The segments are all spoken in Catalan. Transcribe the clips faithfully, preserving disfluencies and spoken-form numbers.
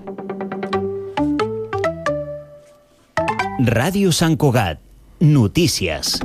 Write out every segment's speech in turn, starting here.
Ràdio Sant Cugat. Notícies.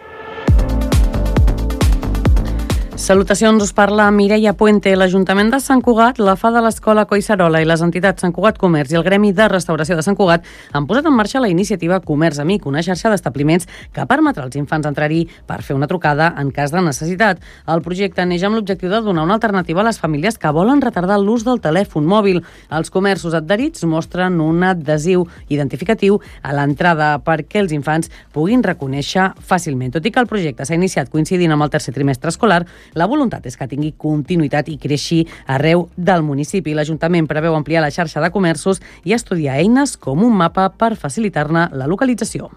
Salutacions, us parla Mireia Puente. L'Ajuntament de Sant Cugat, la F A de l'Escola Collserola i les entitats Sant Cugat Comerç i el Gremi de Restauració de Sant Cugat han posat en marxa la iniciativa Comerç Amic, una xarxa d'establiments que permetrà als infants entrar-hi per fer una trucada en cas de necessitat. El projecte neix amb l'objectiu de donar una alternativa a les famílies que volen retardar l'ús del telèfon mòbil. Els comerços adherits mostren un adhesiu identificatiu a l'entrada perquè els infants puguin reconèixer fàcilment. Tot i que el projecte s'ha iniciat coincidint amb el tercer trimestre escolar, la voluntat és que tingui continuïtat i creixi arreu del municipi. L'Ajuntament preveu ampliar la xarxa de comerços i estudiar eines com un mapa per facilitar-ne la localització.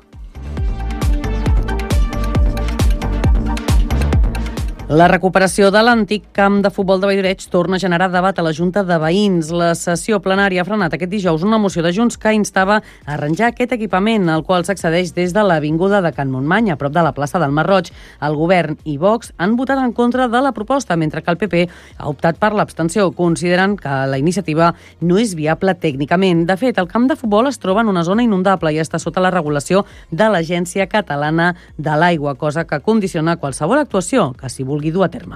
La recuperació de l'antic camp de futbol de Valldoreig torna a generar debat a la Junta de Veïns. La sessió plenària ha frenat aquest dijous una moció de Junts que instava a arranjar aquest equipament, al qual s'accedeix des de l'avinguda de Can Montmany, a prop de la plaça del Mar Roig. El Govern i Vox han votat en contra de la proposta, mentre que el P P ha optat per l'abstenció. Consideren que la iniciativa no és viable tècnicament. De fet, el camp de futbol es troba en una zona inundable i està sota la regulació de l'Agència Catalana de l'Aigua, cosa que condiciona qualsevol actuació que s'hi vulgui dur a terme.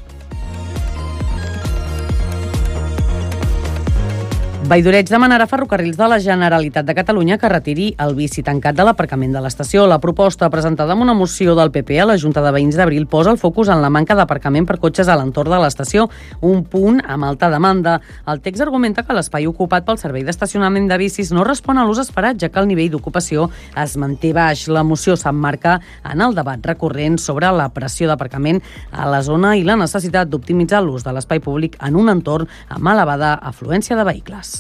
Valldoreig demanarà a Ferrocarrils de la Generalitat de Catalunya que retiri el bici tancat de l'aparcament de l'estació. La proposta, presentada amb una moció del P P a la Junta de Veïns d'Abril, posa el focus en la manca d'aparcament per cotxes a l'entorn de l'estació, un punt amb alta demanda. El text argumenta que l'espai ocupat pel servei d'estacionament de bicis no respon a l'ús esperat, ja que el nivell d'ocupació es manté baix. La moció s'emmarca en el debat recurrent sobre la pressió d'aparcament a la zona i la necessitat d'optimitzar l'ús de l'espai públic en un entorn amb elevada afluència de vehicles.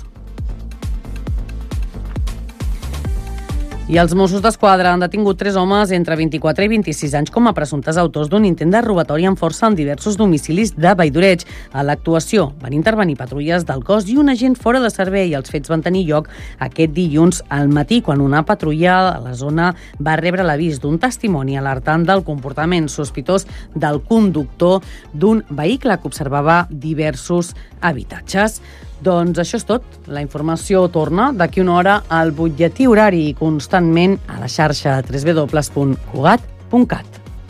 I els Mossos d'Esquadra han detingut tres homes entre vint-i-quatre i vint-i-sis anys com a presumptes autors d'un intent de robatori amb força en diversos domicilis de Valldoreig. A l'actuació van intervenir patrulles del cos i un agent fora de servei. Els fets van tenir lloc aquest dilluns al matí, quan una patrulla a la zona va rebre l'avís d'un testimoni alertant del comportament sospitós del conductor d'un vehicle que observava diversos habitatges. Doncs això és tot. La informació torna d'aquí una hora al butlletí horari, constantment a la xarxa w w w punt cugat punt cat.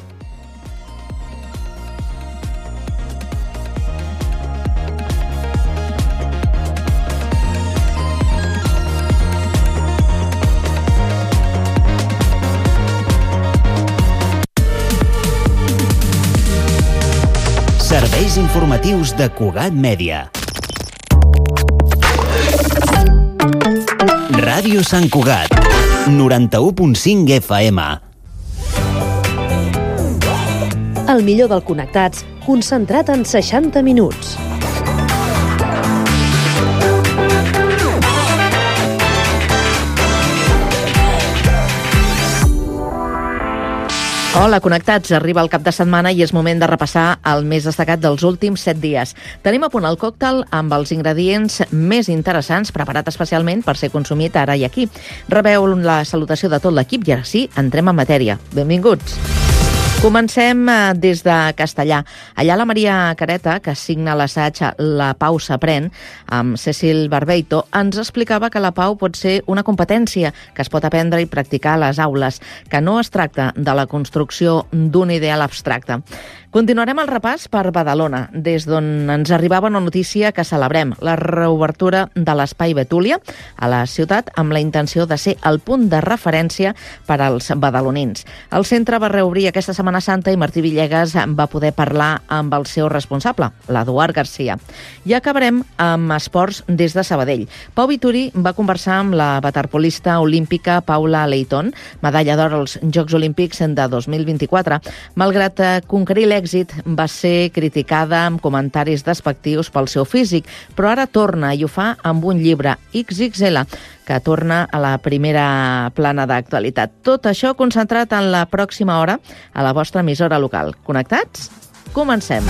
Serveis informatius de Cugat Mèdia. Ràdio Sant Cugat, noranta-u punt cinc F M. El millor del Connectats, concentrat en seixanta minuts. Hola, connectats. Arriba el cap de setmana i és moment de repassar el més destacat dels últims set dies. Tenim a punt el còctel amb els ingredients més interessants, preparat especialment per ser consumit ara i aquí. Rebeu la salutació de tot l'equip i ara sí, entrem en matèria. Benvinguts. Comencem des de Castellà. Allà la Maria Careta, que signa l'assaig La Pau s'aprèn, amb Cecil Barbeito, ens explicava que la pau pot ser una competència que es pot aprendre i practicar a les aules, que no es tracta de la construcció d'un ideal abstracte. Continuarem el repàs per Badalona, des d'on ens arribava una notícia que celebrem, la reobertura de l'Espai Betúlia a la ciutat amb la intenció de ser el punt de referència per als badalonins. El centre va reobrir aquesta Setmana Santa i Martí Villegas va poder parlar amb el seu responsable, l'Eduard Garcia. I acabarem amb esports des de Sabadell. Pau Vituri va conversar amb la waterpolista olímpica Paula Leighton, medalla d'or als Jocs Olímpics de dos mil vint-i-quatre. Malgrat conquerir l'èxit, va ser criticada amb comentaris despectius pel seu físic, però ara torna i ho fa amb un llibre X X L, que torna a la primera plana d'actualitat. Tot això concentrat en la pròxima hora a la vostra emissora local. Connectats? Comencem!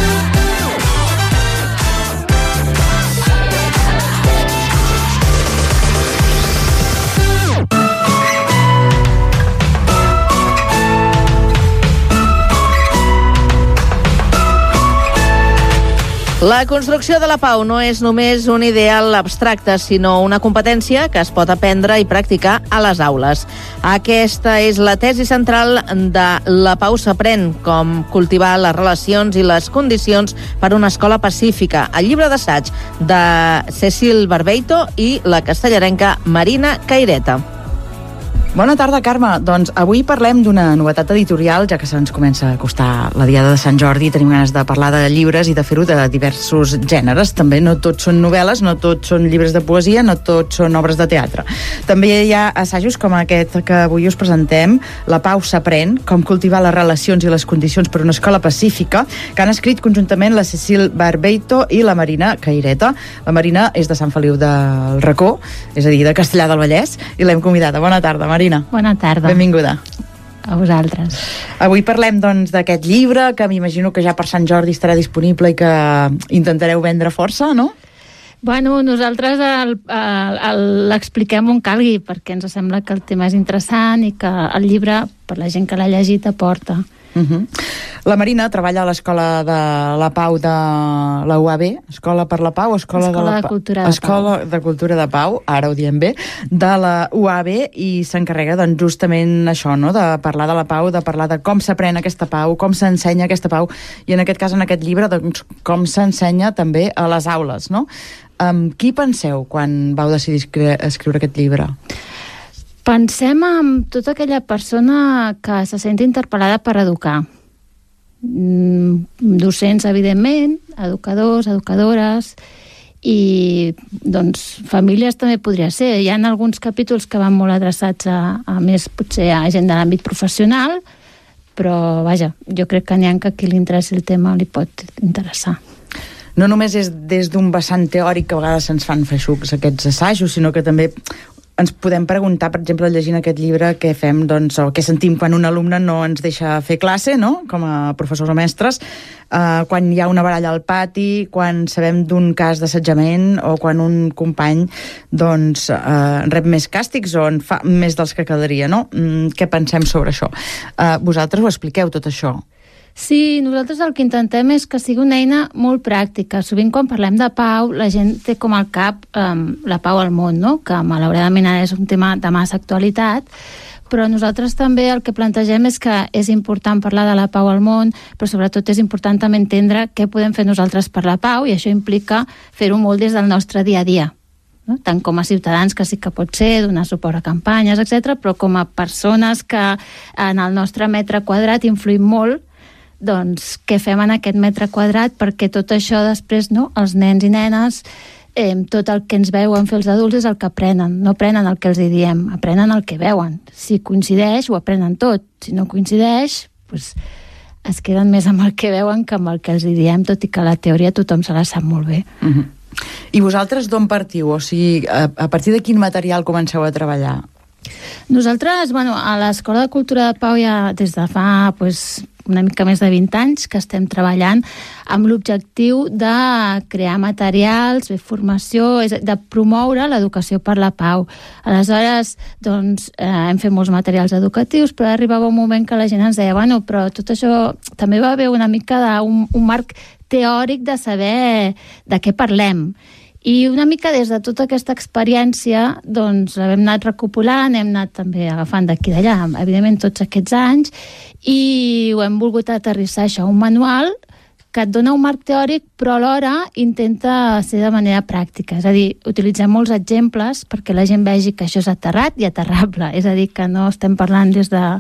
La construcció de la pau no és només un ideal abstracte, sinó una competència que es pot aprendre i practicar a les aules. Aquesta és la tesi central de La pau s'aprèn, com cultivar les relacions i les condicions per a una escola pacífica, el llibre d'assaig de Cecil Barbeito i la castellarenca Marina Caireta. Bona tarda, Carme. Doncs avui parlem d'una novetat editorial, ja que se'ns comença a acostar la Diada de Sant Jordi i tenim ganes de parlar de llibres i de fer-ho de diversos gèneres. També no tots són novel·les, no tots són llibres de poesia, no tots són obres de teatre. També hi ha assajos com aquest que avui us presentem, La pau s'aprèn, com cultivar les relacions i les condicions per a una escola pacífica, que han escrit conjuntament la Cecil Barbeito i la Marina Caireta. La Marina és de Sant Feliu del Racó, és a dir, de Castellar del Vallès, i l'hem convidada. Bona tarda, Marina. Bona tarda. Benvinguda. A vosaltres. Avui parlem, doncs, d'aquest llibre, que m'imagino que ja per Sant Jordi estarà disponible i que intentareu vendre força, no? Bueno, nosaltres l'expliquem on calgui, perquè ens sembla que el tema és interessant i que el llibre, per la gent que l'ha llegit, aporta. Uh-huh. La Marina treballa a l'Escola de la Pau de la U A B, Escola per la Pau, Escola, Escola de, la de Cultura de Escola Pau. de Cultura de Pau, ara ho diem bé, de la U A B, i s'encarrega doncs, justament això, no? De parlar de la pau, de parlar de com s'aprèn aquesta pau, com s'ensenya aquesta pau, i en aquest cas, en aquest llibre, doncs, com s'ensenya també a les aules, no? Amb qui penseu quan vau decidir escriure aquest llibre? Pensem en tota aquella persona que se sent interpel·lada per educar. Docents, evidentment, educadors, educadores, i doncs famílies també podria ser. Hi ha alguns capítols que van molt adreçats a, a més, potser a gent de l'àmbit professional, però vaja, jo crec que n'hi ha que a qui li interessi el tema li pot interessar. No només és des d'un vessant teòric que a vegades se'ns fan feixucs aquests assajos, sinó que també ens podem preguntar, per exemple, llegint aquest llibre, què fem, doncs, o què sentim quan un alumne no ens deixa fer classe, no?, com a professors o mestres, eh, quan hi ha una baralla al pati, quan sabem d'un cas d'assetjament, o quan un company, doncs, eh, rep més càstigs o en fa més dels que caldria, no? Mm, què pensem sobre això? Eh, vosaltres ho expliqueu, tot això? Sí, nosaltres el que intentem és que sigui una eina molt pràctica. Sovint quan parlem de pau, la gent té com al cap um, la pau al món, no? Que malauradament ara és un tema de massa actualitat, però nosaltres també el que plantegem és que és important parlar de la pau al món, però sobretot és important també entendre què podem fer nosaltres per la pau, i això implica fer-ho molt des del nostre dia a dia. No? Tant com a ciutadans, que sí que pot ser, donar suport a campanyes, etcètera, però com a persones que en el nostre metre quadrat influïm molt, doncs què fem en aquest metre quadrat perquè tot això després, no, els nens i nenes, eh, tot el que ens veuen fer els adults és el que aprenen, no aprenen el que els diem, aprenen el que veuen. Si coincideix, ho aprenen tot. Si no coincideix, doncs es queden més amb el que veuen que amb el que els diem, tot i que la teoria tothom se la sap molt bé. Uh-huh. I vosaltres d'on partiu? O sigui, a, a partir de quin material comenceu a treballar? Nosaltres, bueno, a l'Escola de Cultura de Pau ja des de fa pues, una mica més de vint anys que estem treballant amb l'objectiu de crear materials, de formació, de promoure l'educació per la pau. Aleshores, doncs, eh, hem fet molts materials educatius, però arribava un moment que la gent ens deia, bueno, però tot això també va haver una mica d'un un marc teòric de saber de què parlem. I una mica des de tota aquesta experiència doncs l'hem anat recopilant, hem anat també agafant d'aquí d'allà, evidentment tots aquests anys, i ho hem volgut aterrissar això, un manual que et dona un marc teòric però alhora intenta ser de manera pràctica, és a dir, utilitzem molts exemples perquè la gent vegi que això és aterrat i aterrable, és a dir, que no estem parlant des de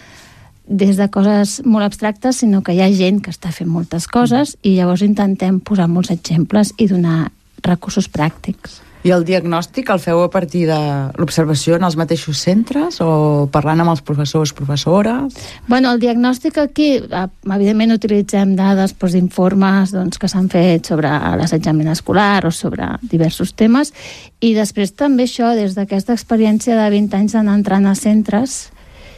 des de coses molt abstractes, sinó que hi ha gent que està fent moltes coses i llavors intentem posar molts exemples i donar recursos pràctics. I el diagnòstic el feu a partir de l'observació en els mateixos centres o parlant amb els professors, professores? Bueno, el diagnòstic aquí, evidentment utilitzem dades, doncs, informes doncs, que s'han fet sobre l'assetjament escolar o sobre diversos temes, i després també això, des d'aquesta experiència de vint anys d'anar entrant a centres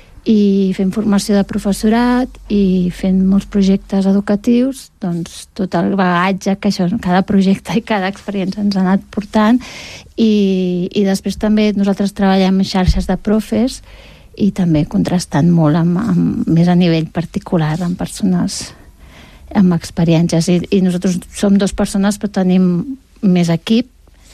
i fent formació de professorat i fent molts projectes educatius, doncs tot el bagatge que això, cada projecte i cada experiència ens ha anat portant, i, i després també nosaltres treballem en xarxes de profes i també contrastant molt amb, amb, més a nivell particular amb persones amb experiències. I, i nosaltres som dues persones, però tenim més equip,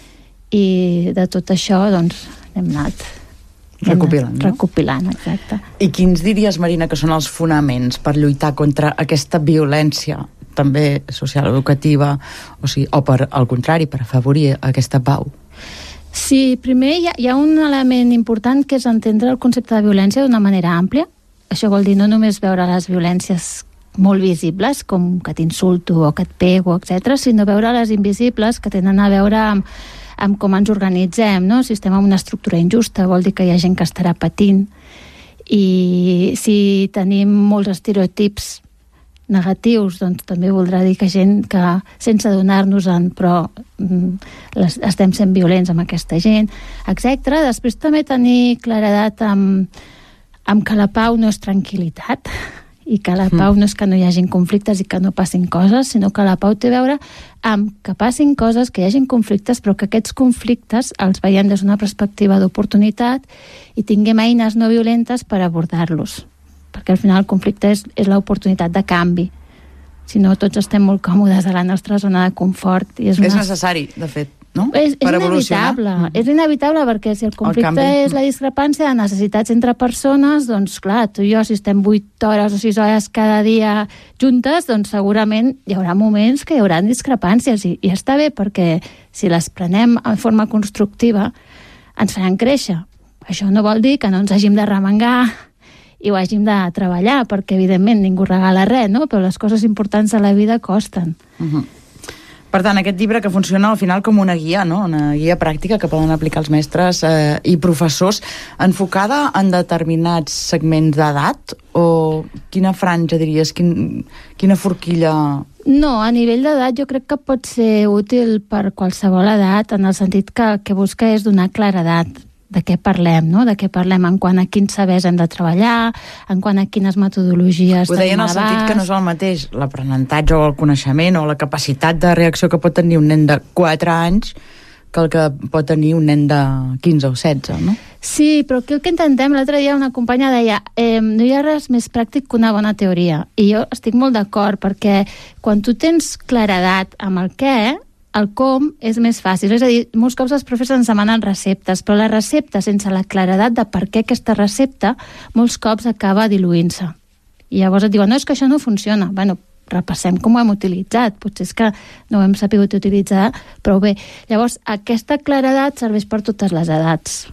i de tot això, doncs, hem anat recopilant, no? Recopilant, exacte. I quins diries, Marina, que són els fonaments per lluitar contra aquesta violència, també social, educativa, o sigui, o per, al contrari, per afavorir aquesta pau? Sí, primer hi ha, hi ha un element important, que és entendre el concepte de violència d'una manera àmplia. Això vol dir no només veure les violències molt visibles, com que t'insulto o que et pego, etcètera, sinó veure les invisibles, que tenen a veure amb, amb com ens organitzem, no? Si estem en una estructura injusta, vol dir que hi ha gent que estarà patint, i si tenim molts estereotips negatius, doncs també voldrà dir que gent que, sense adonar-nos-en, però mm, les, estem sent violents amb aquesta gent, etcètera. Després també tenir claredat amb, amb que la pau no és tranquil·litat, i que la pau no és que no hi hagin conflictes i que no passin coses, sinó que la pau té a veure amb que passin coses, que hi hagin conflictes, però que aquests conflictes els veiem des d'una perspectiva d'oportunitat i tinguem eines no violentes per abordar-los. Perquè al final el conflicte és, és l'oportunitat de canvi. Si no, tots estem molt còmodes a la nostra zona de confort. I és, una... és necessari, de fet, no? És, és per inevitable. evolucionar. És inevitable perquè si el conflicte el és la discrepància de necessitats entre persones, doncs clar, tu i jo, si estem vuit hores o sis hores cada dia juntes, doncs segurament hi haurà moments que hi haurà discrepàncies, i, i està bé, perquè si les prenem de forma constructiva ens faran créixer. Això no vol dir que no ens hàgim de remengar i ho hàgim de treballar, perquè evidentment ningú regala res, no? Però les coses importants de la vida costen. Uh-huh. Per tant, aquest llibre que funciona al final com una guia, no? Una guia pràctica que poden aplicar els mestres eh, i professors, enfocada en determinats segments d'edat, o quina franja diries, quin, quina forquilla? No, a nivell d'edat jo crec que pot ser útil per qualsevol edat, en el sentit que el que busca és donar claredat de què parlem, no? De què parlem en quant a quins sabers hem de treballar, en quant a quines metodologies ho deia en el sentit que no és el mateix l'aprenentatge o el coneixement o la capacitat de reacció que pot tenir un nen de quatre anys que el que pot tenir un nen de quinze o setze, no? Sí, però aquí el que intentem, l'altre dia una companya deia eh, no hi ha res més pràctic que una bona teoria, i jo estic molt d'acord, perquè quan tu tens claredat amb el què, el com és més fàcil. És a dir, molts cops els professors ens demanen receptes, però la recepta, sense la claredat de per què aquesta recepta, molts cops acaba diluint-se. I llavors et diuen, no, és que això no funciona. Bueno, repassem com ho hem utilitzat. Potser és que no ho hem sabut utilitzar prou bé. Llavors, aquesta claredat serveix per totes les edats.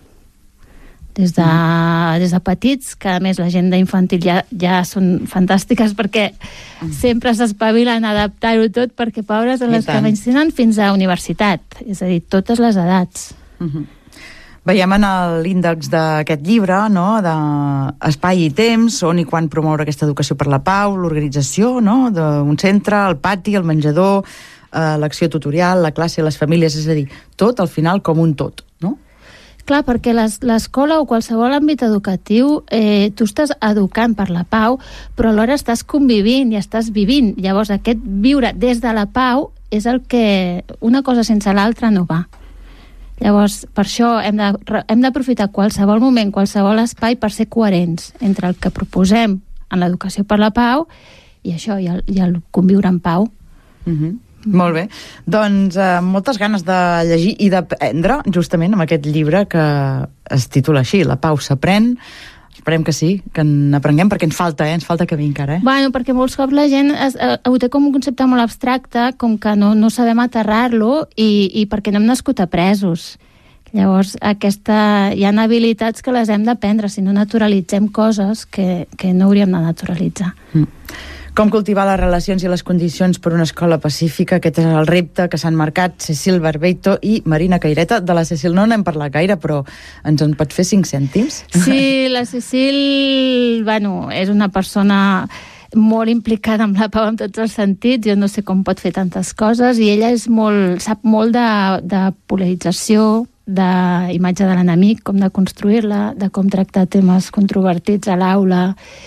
Des de, des de petits, que a més la gent d'infantil ja, ja són fantàstiques, perquè mm. sempre s'espavilen a adaptar-ho tot, perquè pobres en les que menys tenen fins a universitat, és a dir, totes les edats. Mm-hmm. Veiem en l'índex d'aquest llibre, no?, d'espai i temps, on i quan promoure aquesta educació per la pau, l'organització, no?, d'un centre, el pati, el menjador, eh, l'acció tutorial, la classe, les famílies, és a dir, tot al final com un tot, no? Clar, perquè l'escola o qualsevol àmbit educatiu, eh, tu estàs educant per la pau, però alhora estàs convivint i estàs vivint. Llavors, aquest viure des de la pau és el que una cosa sense l'altra no va. Llavors, per això hem de, hem d'aprofitar qualsevol moment, qualsevol espai per ser coherents entre el que proposem en l'educació per la pau i això, i el, i el conviure en pau. Mhm. Molt bé. Doncs eh, moltes ganes de llegir i d'aprendre justament amb aquest llibre que es titula així, La pau s'aprèn. Esperem que sí, que en aprenguem, perquè ens falta, eh? Ens falta camí encara, eh? Bueno, perquè molts cops la gent es, eh, ho té com un concepte molt abstracte, com que no, no sabem aterrar-lo i, i perquè no hem nascut apresos. Llavors, aquesta, hi ha habilitats que les hem d'aprendre, si no naturalitzem coses que, que no hauríem de naturalitzar. Mm. Com cultivar les relacions i les condicions per una escola pacífica, aquest és el repte que s'han marcat Cecil Barbeito i Marina Caireta. De la Cecil no n'hem parlat gaire, però ens en pot fer cinc cèntims? Sí, la Cecil, bueno, és una persona molt implicada amb la pau en tots els sentits, jo no sé com pot fer tantes coses, i ella és molt, sap molt de, de polarització, d'imatge de l'enemic, com de construir-la, de com tractar temes controvertits a l'aula,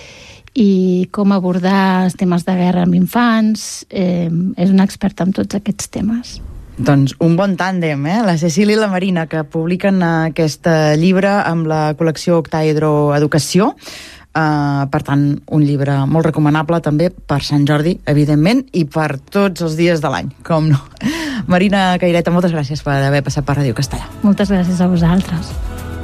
i com abordar els temes de guerra amb infants. Eh, és una experta en tots aquests temes. Doncs un bon tàndem, eh? La Cecília i la Marina, que publiquen aquest llibre amb la col·lecció Octaedro Educació. Uh, per tant, un llibre molt recomanable també per Sant Jordi, evidentment, i per tots els dies de l'any, com no. Marina Caireta, moltes gràcies per haver passat per Ràdio Castellà. Moltes gràcies a vosaltres.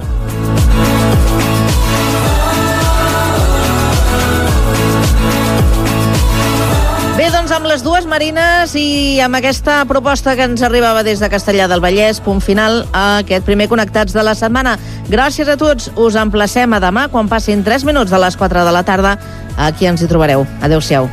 Bé, doncs amb les dues Marines i amb aquesta proposta que ens arribava des de Castellar del Vallès, punt final a aquest primer Connectats de la setmana. Gràcies a tots, us emplacem a demà quan passin tres minuts de les quatre de la tarda. Aquí ens hi trobareu. Adéu-siau.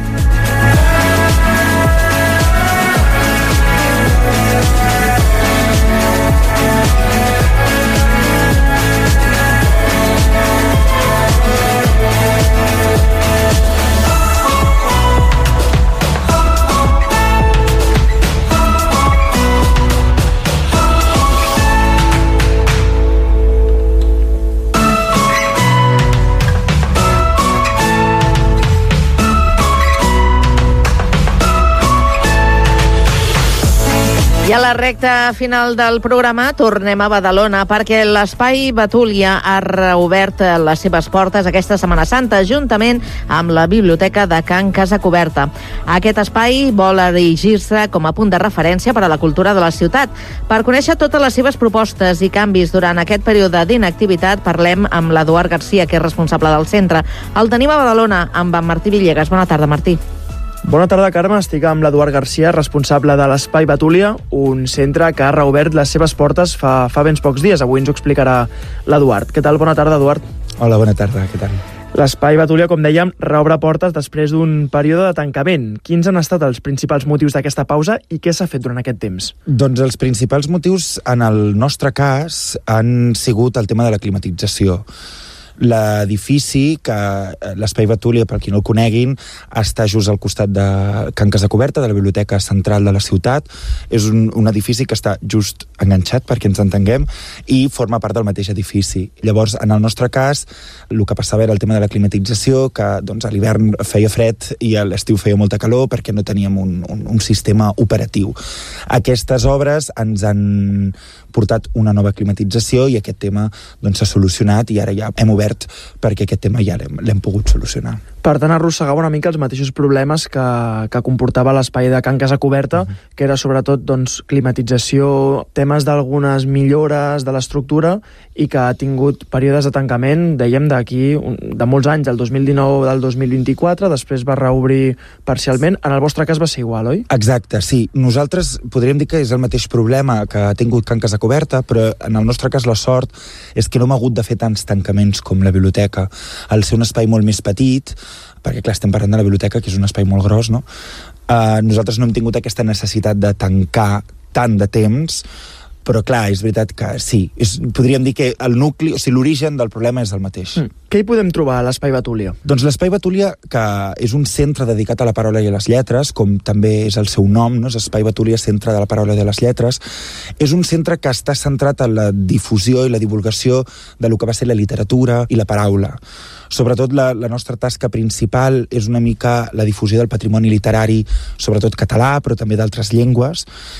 I a la recta final del programa tornem a Badalona perquè l'Espai Betúlia ha reobert les seves portes aquesta Setmana Santa juntament amb la Biblioteca de Can Casacoberta. Aquest espai vol erigir-se com a punt de referència per a la cultura de la ciutat. Per conèixer totes les seves propostes i canvis durant aquest període d'inactivitat parlem amb l'Eduard Garcia, que és responsable del centre. El tenim a Badalona amb en Martí Villegas. Bona tarda, Martí. Bona tarda, Carme. Estic amb l'Eduard Garcia, responsable de l'Espai Betúlia, un centre que ha reobert les seves portes fa, fa ben pocs dies. Avui ens ho explicarà l'Eduard. Què tal? Bona tarda, Eduard. Hola, bona tarda. Què tal? L'Espai Betúlia, com dèiem, reobre portes després d'un període de tancament. Quins han estat els principals motius d'aquesta pausa i què s'ha fet durant aquest temps? Doncs els principals motius, en el nostre cas, han sigut el tema de la climatització. L'edifici, que l'Espai Betúlia, per qui no el coneguin, està just al costat de Can Casacoberta, de la Biblioteca Central de la ciutat. És un, un edifici que està just enganxat, perquè ens entenguem, i forma part del mateix edifici. Llavors, en el nostre cas, el que passava era el tema de la climatització, que doncs, a l'hivern feia fred i a l'estiu feia molta calor perquè no teníem un, un, un sistema operatiu. Aquestes obres ens han portat una nova climatització i aquest tema doncs, s'ha solucionat i ara ja hem obert perquè aquest tema ja l'hem, l'hem pogut solucionar. Per tant, arrossegava una mica els mateixos problemes que, que comportava l'espai de Can Casacoberta, uh-huh. que era sobretot doncs, climatització, temes d'algunes millores de l'estructura i que ha tingut períodes de tancament, dèiem, d'aquí de molts anys, del dos mil dinou, del dos mil vint-i-quatre, després va reobrir parcialment. En el vostre cas va ser igual, oi? Exacte, sí. Nosaltres podríem dir que és el mateix problema que ha tingut Can Casacoberta, però en el nostre cas la sort és que no hem hagut de fer tants tancaments com la biblioteca. Al ser un espai molt més petit, perquè clar, estem parlant de la biblioteca, que és un espai molt gros, no? Uh, nosaltres no hem tingut aquesta necessitat de tancar tant de temps, però clar, és veritat que sí. És, podríem dir que el nucli, o sigui, l'origen del problema és el mateix. Mm. Què hi podem trobar a l'Espai Betúlia? Doncs l'Espai Betúlia, que és un centre dedicat a la paraula i a les lletres, com també és el seu nom, no? És Espai Betúlia, Centre de la Paraula i de les Lletres, és un centre que està centrat en la difusió i la divulgació de lo que va ser la literatura i la paraula. Sobretot la, la nostra tasca principal és una mica la difusió del patrimoni literari, sobretot català, però també d'altres llengües,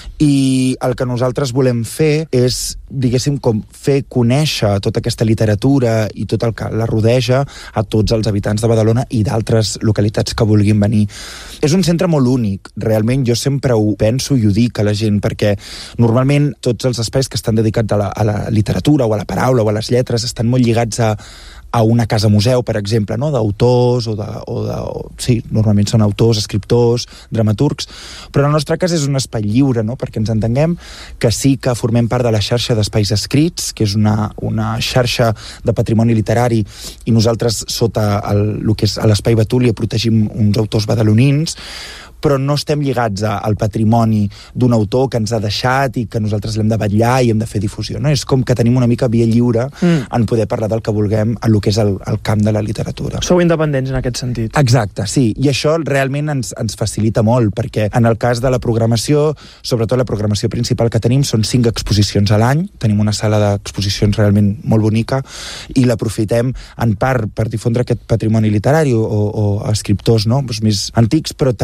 i el que nosaltres volem fer és, diguéssim, com fer conèixer tota aquesta literatura i tot el que la rodeja a tots els habitants de Badalona i d'altres localitats que vulguin venir. És un centre molt únic, realment jo sempre ho penso i ho dic a la gent, perquè normalment tots els espais que estan dedicats a la, a la literatura o a la paraula o a les lletres estan molt lligats a a una casa museu, per exemple, no? D'autors o de... O de o, sí, normalment són autors, escriptors, dramaturgs, però en el nostre cas és un espai lliure, no? Perquè ens entenguem que sí que formem part de la xarxa d'espais escrits, que és una, una xarxa de patrimoni literari, i nosaltres sota el, el que és l'Espai Betúlia protegim uns autors badalonins, però no estem lligats a, al patrimoni d'un autor que ens ha deixat i que nosaltres l'hem de vetllar i hem de fer difusió. No? És com que tenim una mica via lliure mm. en poder parlar del que vulguem en el que és el, el camp de la literatura. Sou independents en aquest sentit. Exacte, sí. I això realment ens, ens facilita molt, perquè en el cas de la programació, sobretot la programació principal que tenim, són cinc exposicions a l'any. Tenim una sala d'exposicions realment molt bonica i l'aprofitem en part per difondre aquest patrimoni literari o, o escriptors, no? Pues més antics, però també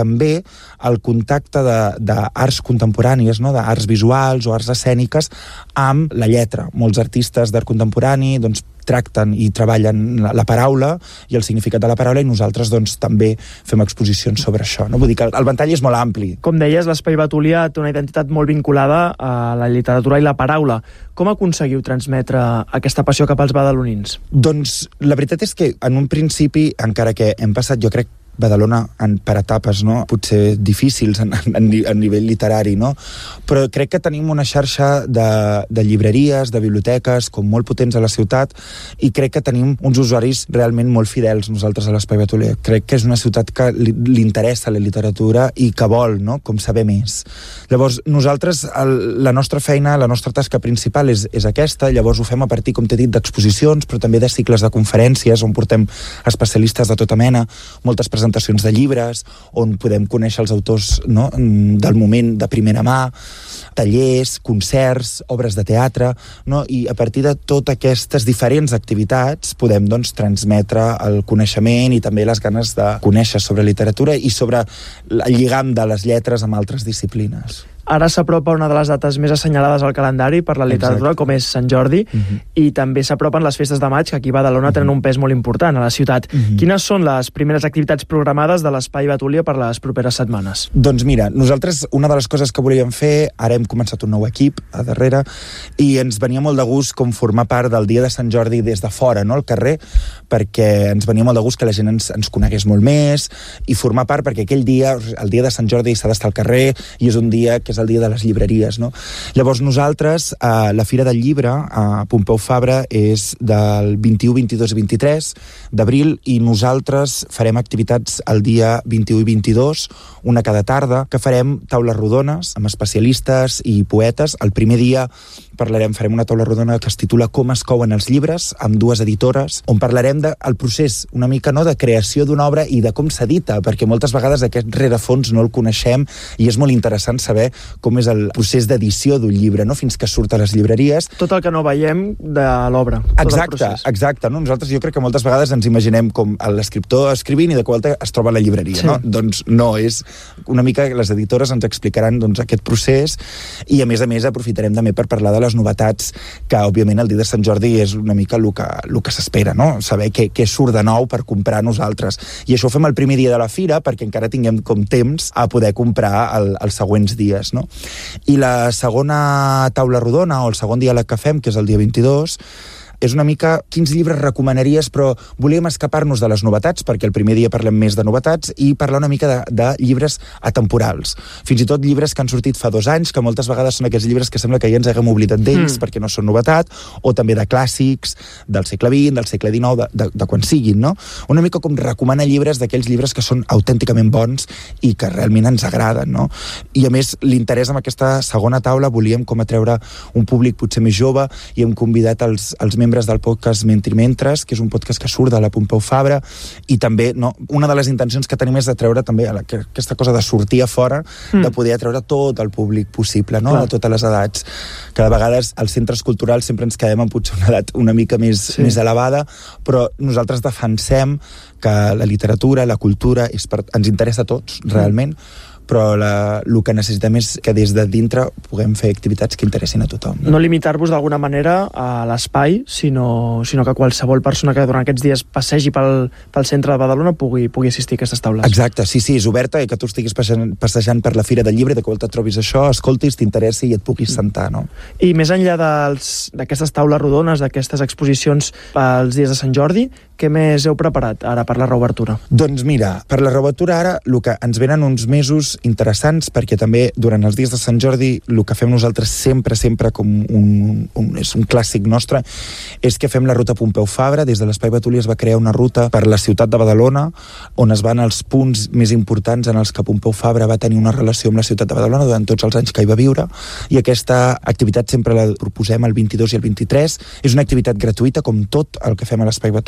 també el contacte d'arts contemporànies, no? D'arts visuals o arts escèniques amb la lletra. Molts artistes d'art contemporani doncs, tracten i treballen la, la paraula i el significat de la paraula, i nosaltres doncs, també fem exposicions sobre això. No? Vull dir que el, el ventall és molt ampli. Com deies, l'Espai Betúlia té una identitat molt vinculada a la literatura i la paraula. Com aconseguiu transmetre aquesta passió cap als badalonins? Doncs la veritat és que en un principi, encara que hem passat, jo crec, Badalona en, per etapes, no? Potser difícils en, en, en nivell literari, no? Però crec que tenim una xarxa de, de llibreries, de biblioteques, com molt potents a la ciutat, i crec que tenim uns usuaris realment molt fidels nosaltres a l'Espai Betúlia. Crec que és una ciutat que li, li interessa la literatura i que vol, no? Com saber més. Llavors, nosaltres, el, la nostra feina, la nostra tasca principal és, és aquesta, llavors ho fem a partir, com t'he dit, d'exposicions, però també de cicles de conferències, on portem especialistes de tota mena, moltes presentacions presentacions de llibres, on podem conèixer els autors, no? Del moment de primera mà, tallers, concerts, obres de teatre, no? I a partir de totes aquestes diferents activitats podem doncs, transmetre el coneixement i també les ganes de conèixer sobre literatura i sobre el lligam de les lletres amb altres disciplines. Ara s'apropa una de les dates més assenyalades al calendari per la literatura, exacte, com és Sant Jordi, uh-huh. i també s'apropen les festes de maig, que aquí a Badalona uh-huh. tenen un pes molt important a la ciutat. Uh-huh. Quines són les primeres activitats programades de l'Espai Betúlia per les properes setmanes? Doncs mira, nosaltres una de les coses que volíem fer, ara hem començat un nou equip a darrere, i ens venia molt de gust com formar part del dia de Sant Jordi des de fora, no?, al carrer, perquè ens venia molt de gust que la gent ens, ens conegués molt més, i formar part perquè aquell dia, el dia de Sant Jordi, s'ha d'estar al carrer, i és un dia que és el dia de les llibreries, no? Llavors nosaltres, eh, la Fira del Llibre a Pompeu Fabra és del vint-i-u, vint-i-dos i vint-i-tres d'abril, i nosaltres farem activitats el dia vint-i-u i vint-i-dos, una cada tarda, que farem taules rodones amb especialistes i poetes. El primer dia parlarem, farem una taula rodona que es titula Com es couen els llibres, amb dues editores, on parlarem del procés una mica, no?, de creació d'una obra i de com s'edita, perquè moltes vegades aquest rerefons no el coneixem i és molt interessant saber com és el procés d'edició d'un llibre, no?, fins que surt a les llibreries. Tot el que no veiem de l'obra. Exacte, exacte. No? Nosaltres jo crec que moltes vegades ens imaginem com l'escriptor escrivint i de qual es troba a la llibreria. Sí. No? Doncs no, és una mica que les editores ens explicaran doncs, aquest procés, i a més a més aprofitarem també per parlar de les novetats, que òbviament el dia de Sant Jordi és una mica el que, el que s'espera, no? Saber què, què surt de nou per comprar nosaltres. I això ho fem el primer dia de la fira perquè encara tinguem com temps a poder comprar el, els següents dies, no? I la segona taula rodona, o el segon diàleg que fem, que és el dia vint-i-dos, és una mica quins llibres recomanaries, però volíem escapar-nos de les novetats, perquè el primer dia parlem més de novetats, i parlar una mica de, de llibres atemporals. Fins i tot llibres que han sortit fa dos anys, que moltes vegades són aquests llibres que sembla que ja ens haguem oblidat d'ells, mm. perquè no són novetat, o també de clàssics del segle vint, del segle dinou, de, de, de quan siguin, no? Una mica com recomanar llibres d'aquells llibres que són autènticament bons i que realment ens agraden, no? I a més, l'interès amb aquesta segona taula volíem com atreure un públic potser més jove, i hem convidat els, els membres del podcast Mentri Mentres, que és un podcast que surt de la Pompeu Fabra, i també, no, una de les intencions que tenim és de treure també la, que, aquesta cosa de sortir a fora, mm. de poder atreure tot el públic possible, no? Clar. A totes les edats. Cada vegades als centres culturals sempre ens quedem amb potser una edat una mica més, sí. més elevada, però nosaltres defensem que la literatura, la cultura, és per, ens interessa a tots, realment, mm. però la, el que necessitem és que des de dintre puguem fer activitats que interessin a tothom. No, no limitar-vos d'alguna manera a l'espai, sinó, sinó que qualsevol persona que durant aquests dies passegi pel, pel centre de Badalona pugui, pugui assistir a aquestes taules. Exacte, sí, sí, és oberta, i que tu estiguis passejant, passejant per la Fira del Llibre, de qual te trobis això, escoltis, t'interessi i et puguis sentar, no? I més enllà d'aquestes taules rodones, d'aquestes exposicions pels dies de Sant Jordi, què més heu preparat ara per la reobertura? Doncs mira, per la reobertura ara el que ens venen uns mesos interessants, perquè també durant els dies de Sant Jordi el que fem nosaltres sempre, sempre com un, un, és un clàssic nostre, és que fem la ruta Pompeu Fabra. Des de l'Espai Betúlia es va crear una ruta per la ciutat de Badalona, on es van els punts més importants en els que Pompeu Fabra va tenir una relació amb la ciutat de Badalona durant tots els anys que hi va viure, i aquesta activitat sempre la proposem el vint-i-dos i el vint-i-tres. És una activitat gratuïta, com tot el que fem a l'Espai Betúlia, és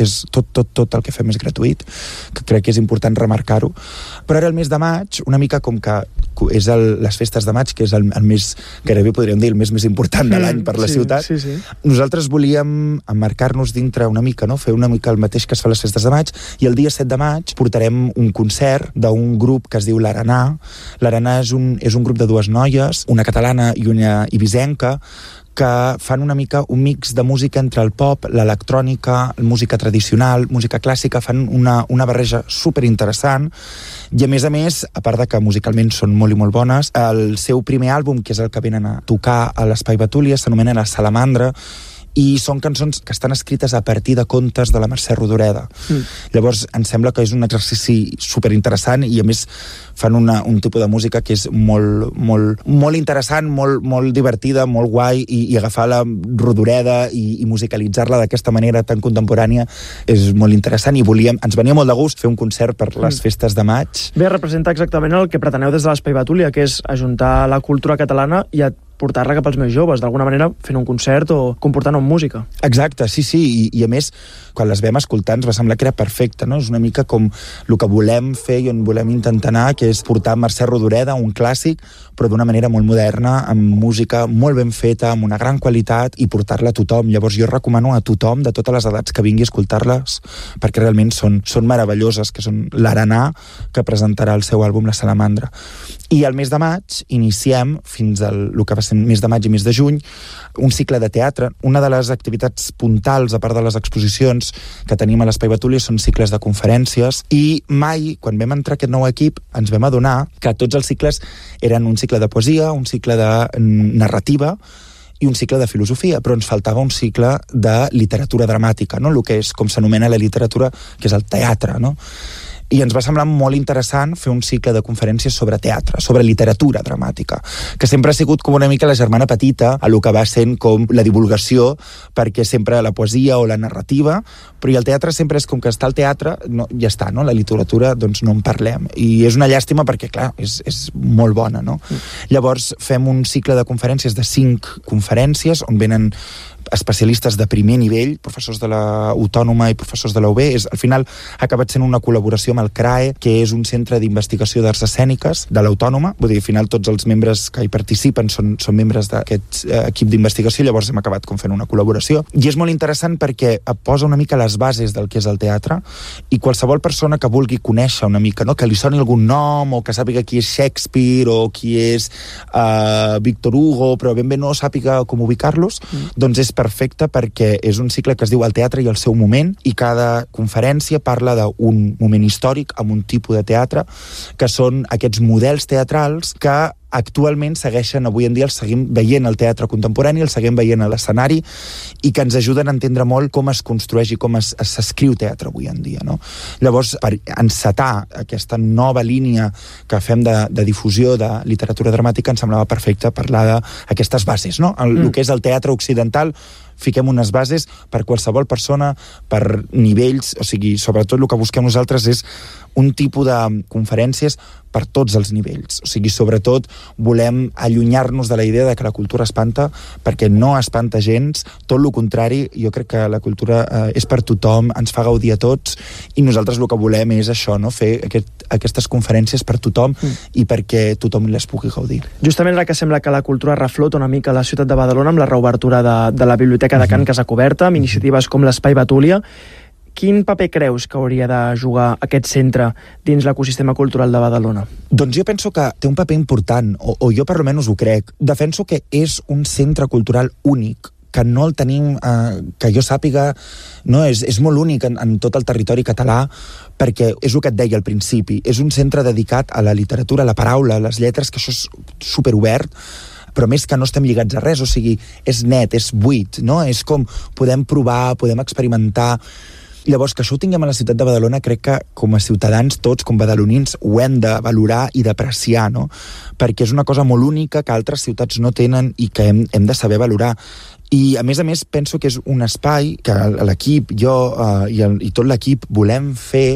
és tot, tot, tot el que fem és gratuït, que crec que és important remarcar-ho. Però ara el mes de maig, una mica com que és el, les festes de maig, que és el, el més, gairebé podríem dir, el mes més important de l'any per la sí, ciutat, sí, sí. nosaltres volíem emmarcar-nos dintre una mica, no? Fer una mica el mateix que es fa a les festes de maig, i el dia set de maig portarem un concert d'un grup que es diu l'Arenà. L'Arenà és un, és un grup de dues noies, una catalana i una ibisenca, que fan una mica un mix de música entre el pop, l'electrònica, música tradicional, música clàssica, fan una, una barreja superinteressant, i a més a més, a part de que musicalment són molt i molt bones, el seu primer àlbum, que és el que venen a tocar a l'Espai Betúlia, s'anomena La Salamandra, i són cançons que estan escrites a partir de contes de la Mercè Rodoreda. Mm. Llavors, em sembla que és un exercici superinteressant, i a més fan una, un tipus de música que és molt, molt, molt interessant, molt, molt divertida, molt guai, i, i agafar la Rodoreda i, i musicalitzar-la d'aquesta manera tan contemporània és molt interessant, i volíem, ens venia molt de gust fer un concert per les festes de maig. Bé, representa exactament el que preteneu des de l'Espai Betúlia, que és ajuntar la cultura catalana i a portar-la cap als més joves, d'alguna manera fent un concert o comportant-ho amb música. Exacte, sí, sí, i, i a més, quan les vam escoltar ens va semblar que era perfecte, no? És una mica com el que volem fer i on volem intentar anar, que és portar Mercè Rodoreda, un clàssic, però d'una manera molt moderna, amb música molt ben feta, amb una gran qualitat, i portar-la a tothom. Llavors jo recomano a tothom, de totes les edats, que vingui a escoltar-les, perquè realment són, són meravelloses, que són l'Arenà, que presentarà el seu àlbum La Salamandra. I al mes de maig iniciem, fins al el que va ser mes de maig i mes de juny, un cicle de teatre. Una de les activitats puntals, a part de les exposicions que tenim a l'Espai Betúlia, són cicles de conferències, i mai, quan vam entrar aquest nou equip, ens vam adonar que tots els cicles eren un cicle de poesia, un cicle de narrativa i un cicle de filosofia, però ens faltava un cicle de literatura dramàtica, no? El que és, com s'anomena la literatura, que és el teatre, no? I ens va semblar molt interessant fer un cicle de conferències sobre teatre, sobre literatura dramàtica, que sempre ha sigut com una mica la germana petita a lo que va sent com la divulgació, perquè sempre la poesia o la narrativa, però i el teatre sempre és com que està al teatre, no, ja està, no? La literatura, doncs no en parlem. I és una llàstima perquè, clar, és, és molt bona, no? Mm. Llavors fem un cicle de conferències de cinc conferències on venen especialistes de primer nivell, professors de la Autònoma i professors de la U B. És, al final ha acabat sent una col·laboració amb el CRAE, que és un centre d'investigació d'arts escèniques de l'Autònoma. Vull dir, al final tots els membres que hi participen són, són membres d'aquest eh, equip d'investigació, llavors hem acabat com fent una col·laboració. I és molt interessant perquè posa una mica les bases del que és el teatre, i qualsevol persona que vulgui conèixer una mica, no? Que li soni algun nom, o que sàpiga qui és Shakespeare, o qui és uh, Victor Hugo, però ben bé no sàpiga com ubicar-los, mm. doncs és perfecte, perquè és un cicle que es diu El teatre i el seu moment, i cada conferència parla d'un moment històric amb un tipus de teatre, que són aquests models teatrals que actualment segueixen, avui en dia els seguim veient al teatre contemporani, els seguim veient a l'escenari, i que ens ajuden a entendre molt com es construeix i com es, s'escriu teatre avui en dia, no? Llavors, per encetar aquesta nova línia que fem de, de difusió de literatura dramàtica, ens semblava perfecte parlar d'aquestes bases, no? El, mm. el que és el teatre occidental, fiquem unes bases per qualsevol persona, per nivells, o sigui, sobretot el que busquem nosaltres és un tipus de conferències per tots els nivells. O sigui, sobretot volem allunyar-nos de la idea de que la cultura espanta, perquè no espanta gens, tot el contrari. Jo crec que la cultura eh, és per tothom, ens fa gaudir a tots, i nosaltres el que volem és això, no? Fer aquest, aquestes conferències per tothom mm. i perquè tothom les pugui gaudir. Justament ara que sembla que la cultura reflota una mica la ciutat de Badalona amb la reobertura de, de la Biblioteca de Can Casa Coberta, amb iniciatives com l'Espai Betúlia, quin paper creus que hauria de jugar aquest centre dins l'ecosistema cultural de Badalona? Doncs jo penso que té un paper important, o, o jo per almenys ho crec. Defenso que és un centre cultural únic, que no el tenim, eh, que jo sàpiga, no, és, és molt únic en, en tot el territori català, perquè és el que et deia al principi, és un centre dedicat a la literatura, a la paraula, a les lletres, que això és superobert, però més que no estem lligats a res, o sigui, és net, és buit, no? És com podem provar, podem experimentar. Llavors, que això ho tinguem a la ciutat de Badalona, crec que com a ciutadans tots, com badalonins, ho hem de valorar i d'apreciar, no? Perquè és una cosa molt única que altres ciutats no tenen i que hem, hem de saber valorar. I, a més a més, penso que és un espai que l'equip, jo eh, i, el, i tot l'equip volem fer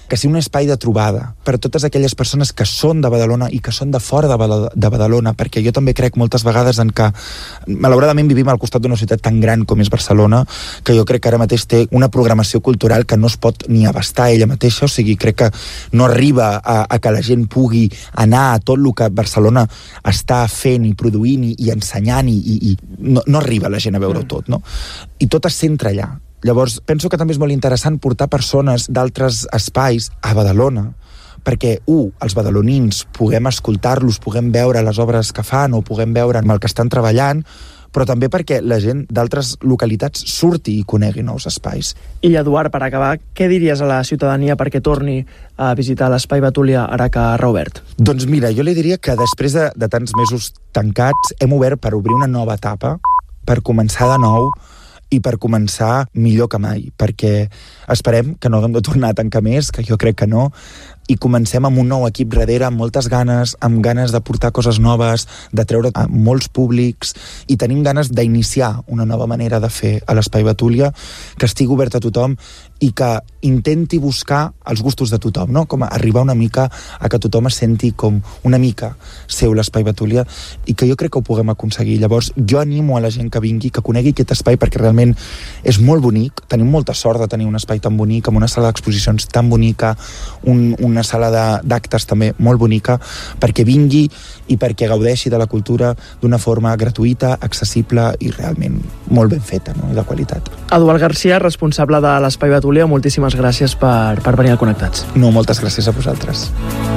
que sigui un espai de trobada per a totes aquelles persones que són de Badalona i que són de fora de, Bada, de Badalona, perquè jo també crec moltes vegades en que, malauradament, vivim al costat d'una ciutat tan gran com és Barcelona, que jo crec que ara mateix té una programació cultural que no es pot ni abastar ella mateixa, o sigui, crec que no arriba a, a que la gent pugui anar a tot el que Barcelona està fent i produint i, i ensenyant i, i, i no, no arriba la gent a veure-ho tot, no? I tot es centra allà. Llavors, penso que també és molt interessant portar persones d'altres espais a Badalona, perquè, u, els badalonins puguem escoltar-los, puguem veure les obres que fan o puguem veure amb el que estan treballant, però també perquè la gent d'altres localitats surti i conegui nous espais. I, Eduard, per acabar, què diries a la ciutadania perquè torni a visitar l'Espai Betúlia ara que ha reobert? Doncs mira, jo li diria que després de, de tants mesos tancats hem obert per obrir una nova etapa, per començar de nou i per començar millor que mai, perquè esperem que no haguem de tornar a tancar més, que jo crec que no, i comencem amb un nou equip darrere, amb moltes ganes, amb ganes de portar coses noves, de treure a molts públics, i tenim ganes d'iniciar una nova manera de fer a l'Espai Betúlia, que estigui obert a tothom i que intenti buscar els gustos de tothom, no? Com arribar una mica a que tothom es senti com una mica seu l'Espai Betúlia, i que jo crec que ho puguem aconseguir. Llavors, jo animo a la gent que vingui, que conegui aquest espai, perquè realment és molt bonic, tenim molta sort de tenir un espai tan bonic, amb una sala d'exposicions tan bonica, un, una sala d'actes també molt bonica, perquè vingui i perquè gaudeixi de la cultura d'una forma gratuïta, accessible i realment molt ben feta, no? I de qualitat. Eduard Garcia, responsable de l'Espai Betúlia, moltíssimes gràcies per, per venir a Connectats. No, moltes gràcies a vosaltres.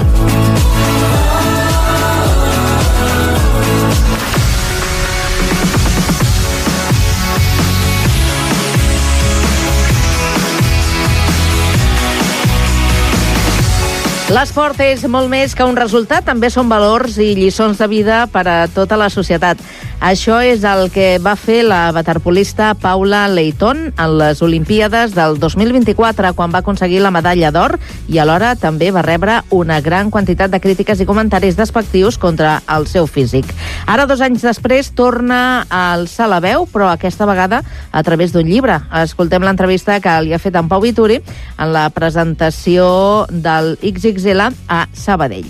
L'esport és molt més que un resultat, també són valors i lliçons de vida per a tota la societat. Això és el que va fer la waterpolista Paula Leighton en les Olimpíades del dos mil vint-i-quatre, quan va aconseguir la medalla d'or, i alhora també va rebre una gran quantitat de crítiques i comentaris despectius contra el seu físic. Ara, dos anys després, torna a alçar la veu, però aquesta vegada a través d'un llibre. Escoltem l'entrevista que li ha fet en Pau Vituri en la presentació del X X L a Sabadell.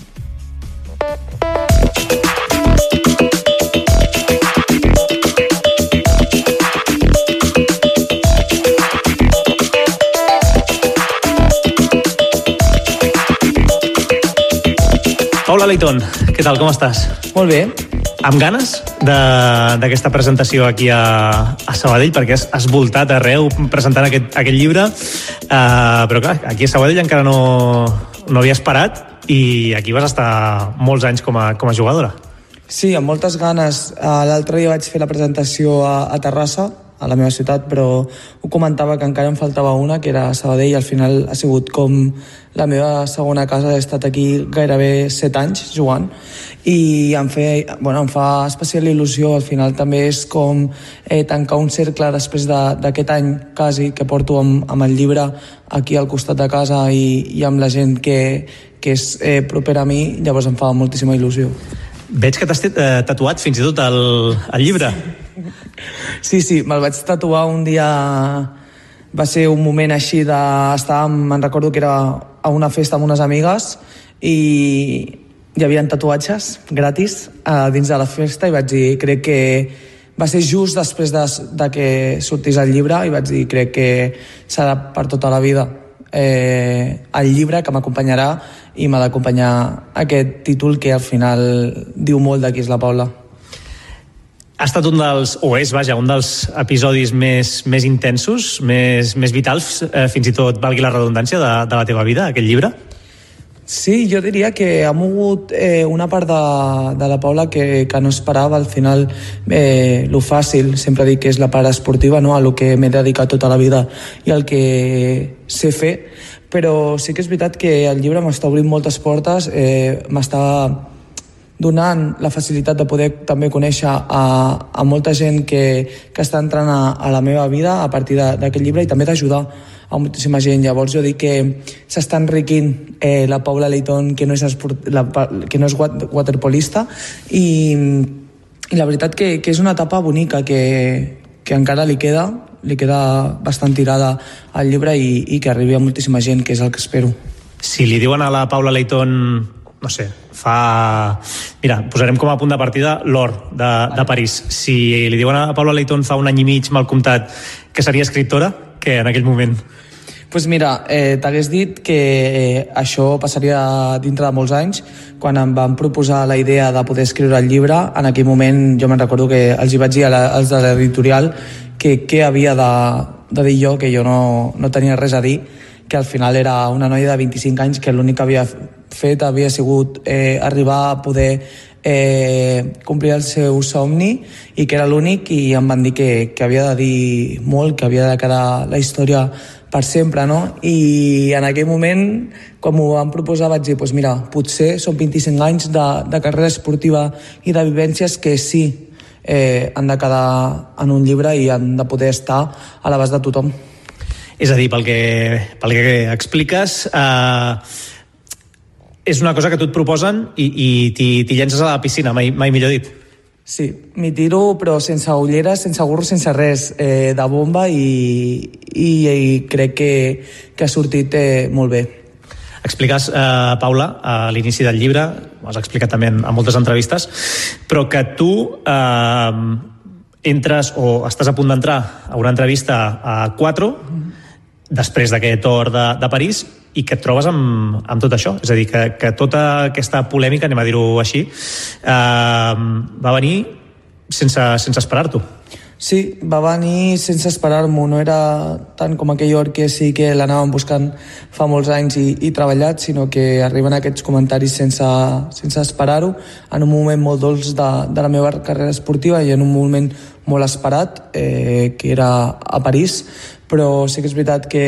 Paula Leighton, què tal, com estàs? Molt bé. Amb ganes d'aquesta presentació aquí a, a Sabadell, perquè has, has voltat arreu presentant aquest, aquest llibre, uh, però clar, aquí a Sabadell encara no, no havies parat i aquí vas estar molts anys com a, com a jugadora. Sí, amb moltes ganes. Uh, L'altre dia vaig fer la presentació a, a Terrassa, a la meva ciutat, però ho comentava que encara em faltava una, que era a Sabadell, i al final ha sigut com la meva segona casa. He estat aquí gairebé set anys jugant i em, fe, bueno, em fa especial il·lusió. Al final també és com eh, tancar un cercle després d'aquest de, any quasi que porto amb, amb el llibre aquí al costat de casa i, i amb la gent que, que és eh, propera a mi. Llavors em fa moltíssima il·lusió. Veig que t'has eh, tatuat fins i tot el, el llibre. Sí, sí, me'l vaig tatuar un dia. Va ser un moment així d'estar, me'n recordo que era a una festa amb unes amigues i hi havia tatuatges gratis a dins de la festa i vaig dir, crec que va ser just després de, de que sortís el llibre, i vaig dir, crec que serà per tota la vida eh, el llibre que m'acompanyarà, i m'ha d'acompanyar aquest títol que al final diu molt de qui és la Paula. Ha estat un dels, o és, vaja, un dels episodis més, més intensos, més, més vitals, eh, fins i tot, valgui la redundància, de, de la teva vida, aquest llibre? Sí, jo diria que ha mogut eh, una part de, de la Paula que, que no esperava. Al final, eh, lo fàcil, sempre dic que és la part esportiva, no? A lo que m'he dedicat tota la vida i al que sé fer, però sí que és veritat que el llibre m'està obrint moltes portes, eh, m'està donant la facilitat de poder també conèixer a, a molta gent que, que està entrant a, a la meva vida a partir d'aquest llibre, i també d'ajudar a moltíssima gent. Llavors jo dic que s'està enriquint eh, la Paula Leighton, que no és, esport, la, que no és waterpolista, i, i la veritat que, que és una etapa bonica que, que encara li queda, li queda bastant tirada al llibre, i, i que arribi a moltíssima gent, que és el que espero. si li diuen a la Paula Leighton, no sé, fa... Mira, posarem com a punt de partida l'Or de, de París. Si li diuen a la Paula Leighton fa un any i mig, mal comptat, que seria escriptora, què en aquell moment? Pues mira, eh, t'hagués dit que eh, això passaria dintre de molts anys. Quan em van proposar la idea de poder escriure el llibre, en aquell moment jo me'n recordo que els hi vaig dir als de l'editorial que què havia de, de dir jo, que jo no, no tenia res a dir, que al final era una noia de vint-i-cinc anys que l'únic que havia fet havia sigut eh, arribar a poder eh, complir el seu somni i que era l'únic, i em van dir que, que havia de dir molt, que havia de quedar la història per sempre, no? I en aquell moment, quan m'ho van proposar, vaig dir, pues mira, potser són vint-i-cinc anys de, de carrera esportiva i de vivències que sí eh, han de quedar en un llibre i han de poder estar a l'abast de tothom. És a dir, pel que, pel que expliques, eh, és una cosa que tu et proposen i, i t'hi llences a la piscina, mai, mai millor dit. Sí, m'hi tiro, però sense ulleres, sense gorro, sense res, eh, de bomba, i, i, i crec que, que ha sortit eh, molt bé. Expliques, eh, Paula, a l'inici del llibre, ho has explicat també en, en moltes entrevistes, però que tu eh, entres o estàs a punt d'entrar a una entrevista a quatre, després d'aquest Or de, de París, i que et trobes amb, amb tot això. És a dir, que, que tota aquesta polèmica, anem a dir-ho així, eh, va venir sense, sense esperar-t'ho. Sí, va venir sense esperar-m'ho. No era tant com aquell Or que sí que l'anàvem buscant fa molts anys i, i treballat, sinó que arriben aquests comentaris sense, sense esperar-ho, en un moment molt dolç de, de la meva carrera esportiva i en un moment molt esperat, eh, que era a París, però sí que és veritat que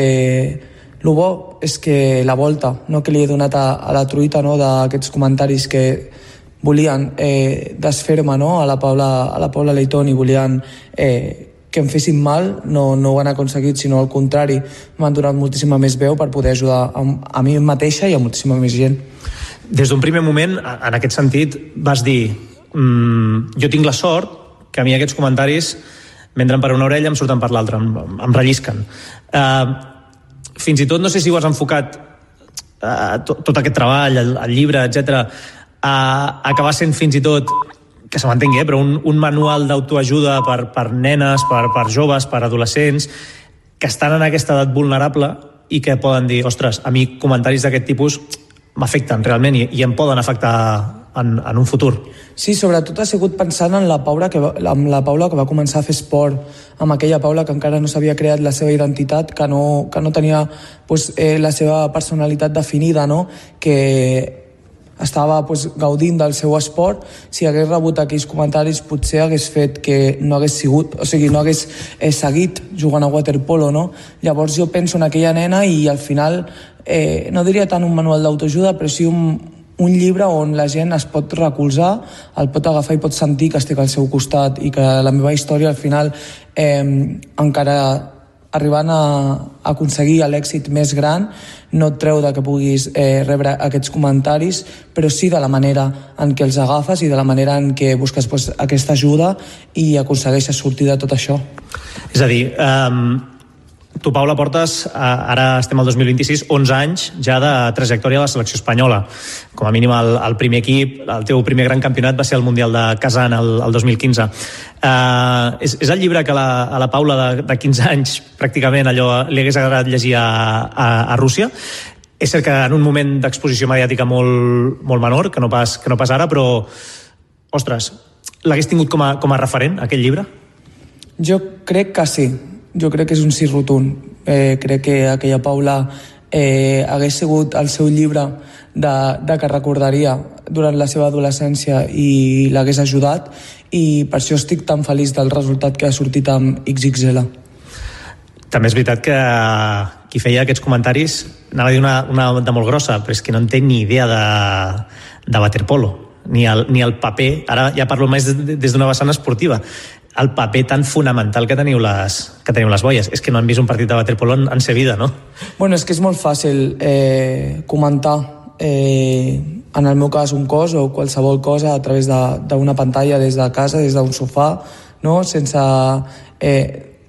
el bo és que la volta, no, que li he donat a, a la truita, no, d'aquests comentaris que volien eh, desfer-me, no, a la Paula, a la Paula Leighton, i volien eh, que em fessin mal, no, no ho han aconseguit, sinó al contrari, m'han donat moltíssima més veu per poder ajudar a, a mi mateixa i a moltíssima més gent. Des d'un primer moment, en aquest sentit, vas dir mmm, jo tinc la sort que a mi aquests comentaris m'entren per una orella, em surten per l'altra, em, em rellisquen. Uh, fins i tot, no sé si ho has enfocat uh, tot, tot aquest treball, el, el llibre, etcètera, a acabar sent fins i tot, que se m'entengui, eh, però un, un manual d'autoajuda per, per nenes, per, per joves, per adolescents, que estan en aquesta edat vulnerable i que poden dir, ostres, a mi comentaris d'aquest tipus m'afecten realment i, i em poden afectar en, en un futur. Sí, sobretot ha sigut pensant en la Paula que va, amb la Paula que va començar a fer esport, amb aquella Paula que encara no s'havia creat la seva identitat, que no, que no tenia pues, eh, la seva personalitat definida, no? Que estava pues, gaudint del seu esport. Si hagués rebut aquells comentaris potser hagués fet que no hagués sigut, o sigui, no hagués eh, seguit jugant a waterpolo, no? Llavors jo penso en aquella nena i al final eh, no diria tant un manual d'autoajuda, però sí un, un llibre on la gent es pot recolzar, el pot agafar i pot sentir que estic al seu costat i que la meva història al final eh, encara arribant a aconseguir l'èxit més gran no et treu de que puguis eh, rebre aquests comentaris, però sí de la manera en què els agafes i de la manera en què busques pues, aquesta ajuda i aconsegueixes sortir de tot això. És a dir, um, tu, Paula, portes, ara estem al dos mil vint-i-sis, onze anys ja de trajectòria a la selecció espanyola. Com a mínim el, el primer equip, el teu primer gran campionat va ser el Mundial de Kazan el, el dos mil quinze. Uh, és, és el llibre que la, a la Paula de, de quinze anys pràcticament allò li hagués agradat llegir a, a, a Rússia. És cert que en un moment d'exposició mediàtica molt, molt menor, que no pas, que no pas ara, però, ostres, l'hagués tingut com a, com a referent, aquest llibre? Jo crec que sí. Jo crec que és un sí rotund. Eh, crec que aquella Paula eh, hagués sigut el seu llibre de, de que recordaria durant la seva adolescència i l'hagués ajudat, i per això estic tan feliç del resultat que ha sortit amb ics ics ele. També és veritat que qui feia aquests comentaris, anava a dir una, una de molt grossa, però és que no en té ni idea de, de waterpolo, ni el, ni el paper, ara ja parlo més des d'una vessant esportiva, el paper tan fonamental que teniu les, que teniu les boies. És que no han vist un partit de waterpolo en, en sa vida, no? Bueno, és que és molt fàcil eh, comentar eh, en el meu cas un cos o qualsevol cosa a través d'una pantalla des de casa, des d'un sofà, no? Sense eh,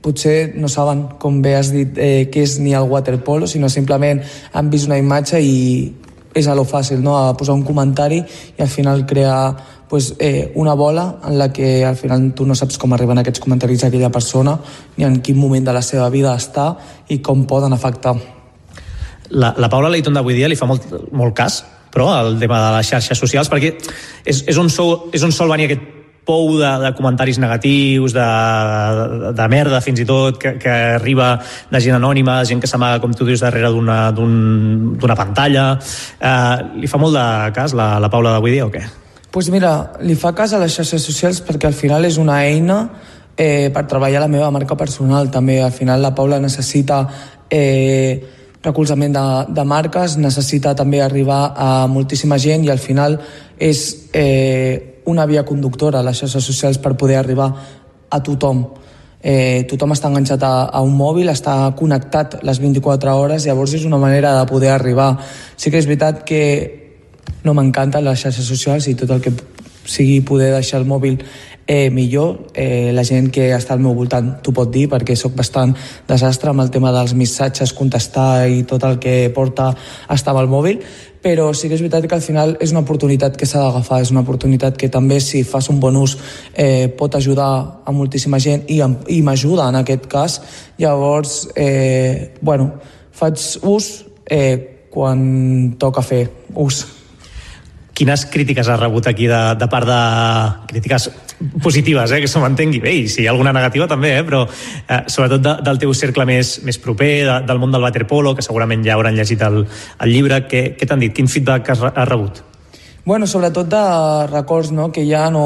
potser no saben, com bé has dit, eh, què és ni el waterpolo, sinó simplement han vist una imatge i és a lo fàcil, no? A posar un comentari i al final crear pues, eh, una bola en la que al final tu no saps com arriben aquests comentaris a aquella persona ni en quin moment de la seva vida està i com poden afectar. La, la Paula Leighton d'avui dia li fa molt, molt cas, però, el tema de les xarxes socials, perquè és, és, on, sol, és on sol venir aquest pou de, de comentaris negatius, de, de, de merda fins i tot, que, que arriba de gent anònima, gent que s'amaga, com tu dius, darrere d'una d'un, d'una pantalla. Eh, li fa molt de cas la, la Paula d'avui dia o què? Pues mira, li fa cas a les xarxes socials perquè al final és una eina eh, per treballar la meva marca personal. També al final la Paula necessita eh, recolzament de, de marques, necessita també arribar a moltíssima gent i al final és eh, una via conductora a les xarxes socials per poder arribar a tothom. Eh, tothom està enganxat a, a un mòbil, està connectat les vint-i-quatre hores, llavors és una manera de poder arribar. Sí que és veritat que no m'encanten les xarxes socials i tot el que sigui poder deixar el mòbil eh, millor. Eh, la gent que està al meu voltant t'ho pot dir perquè sóc bastant desastre amb el tema dels missatges, contestar i tot el que porta estar amb el mòbil, però sí que és veritat que al final és una oportunitat que s'ha d'agafar, és una oportunitat que també si fas un bon ús eh, pot ajudar a moltíssima gent i, i m'ajuda en aquest cas. Llavors, eh, bueno, faig ús eh, quan toca fer ús. Quines crítiques has rebut aquí de, de part de crítiques positives, eh, que se m'entengui bé, i si hi ha alguna negativa també, eh, però eh, sobretot de, del teu cercle més, més proper, de, del món del waterpolo, que segurament ja hauran llegit el, el llibre, què, què t'han dit? Quin feedback has, has rebut? Bueno, sobretot de records, no?, que ja no...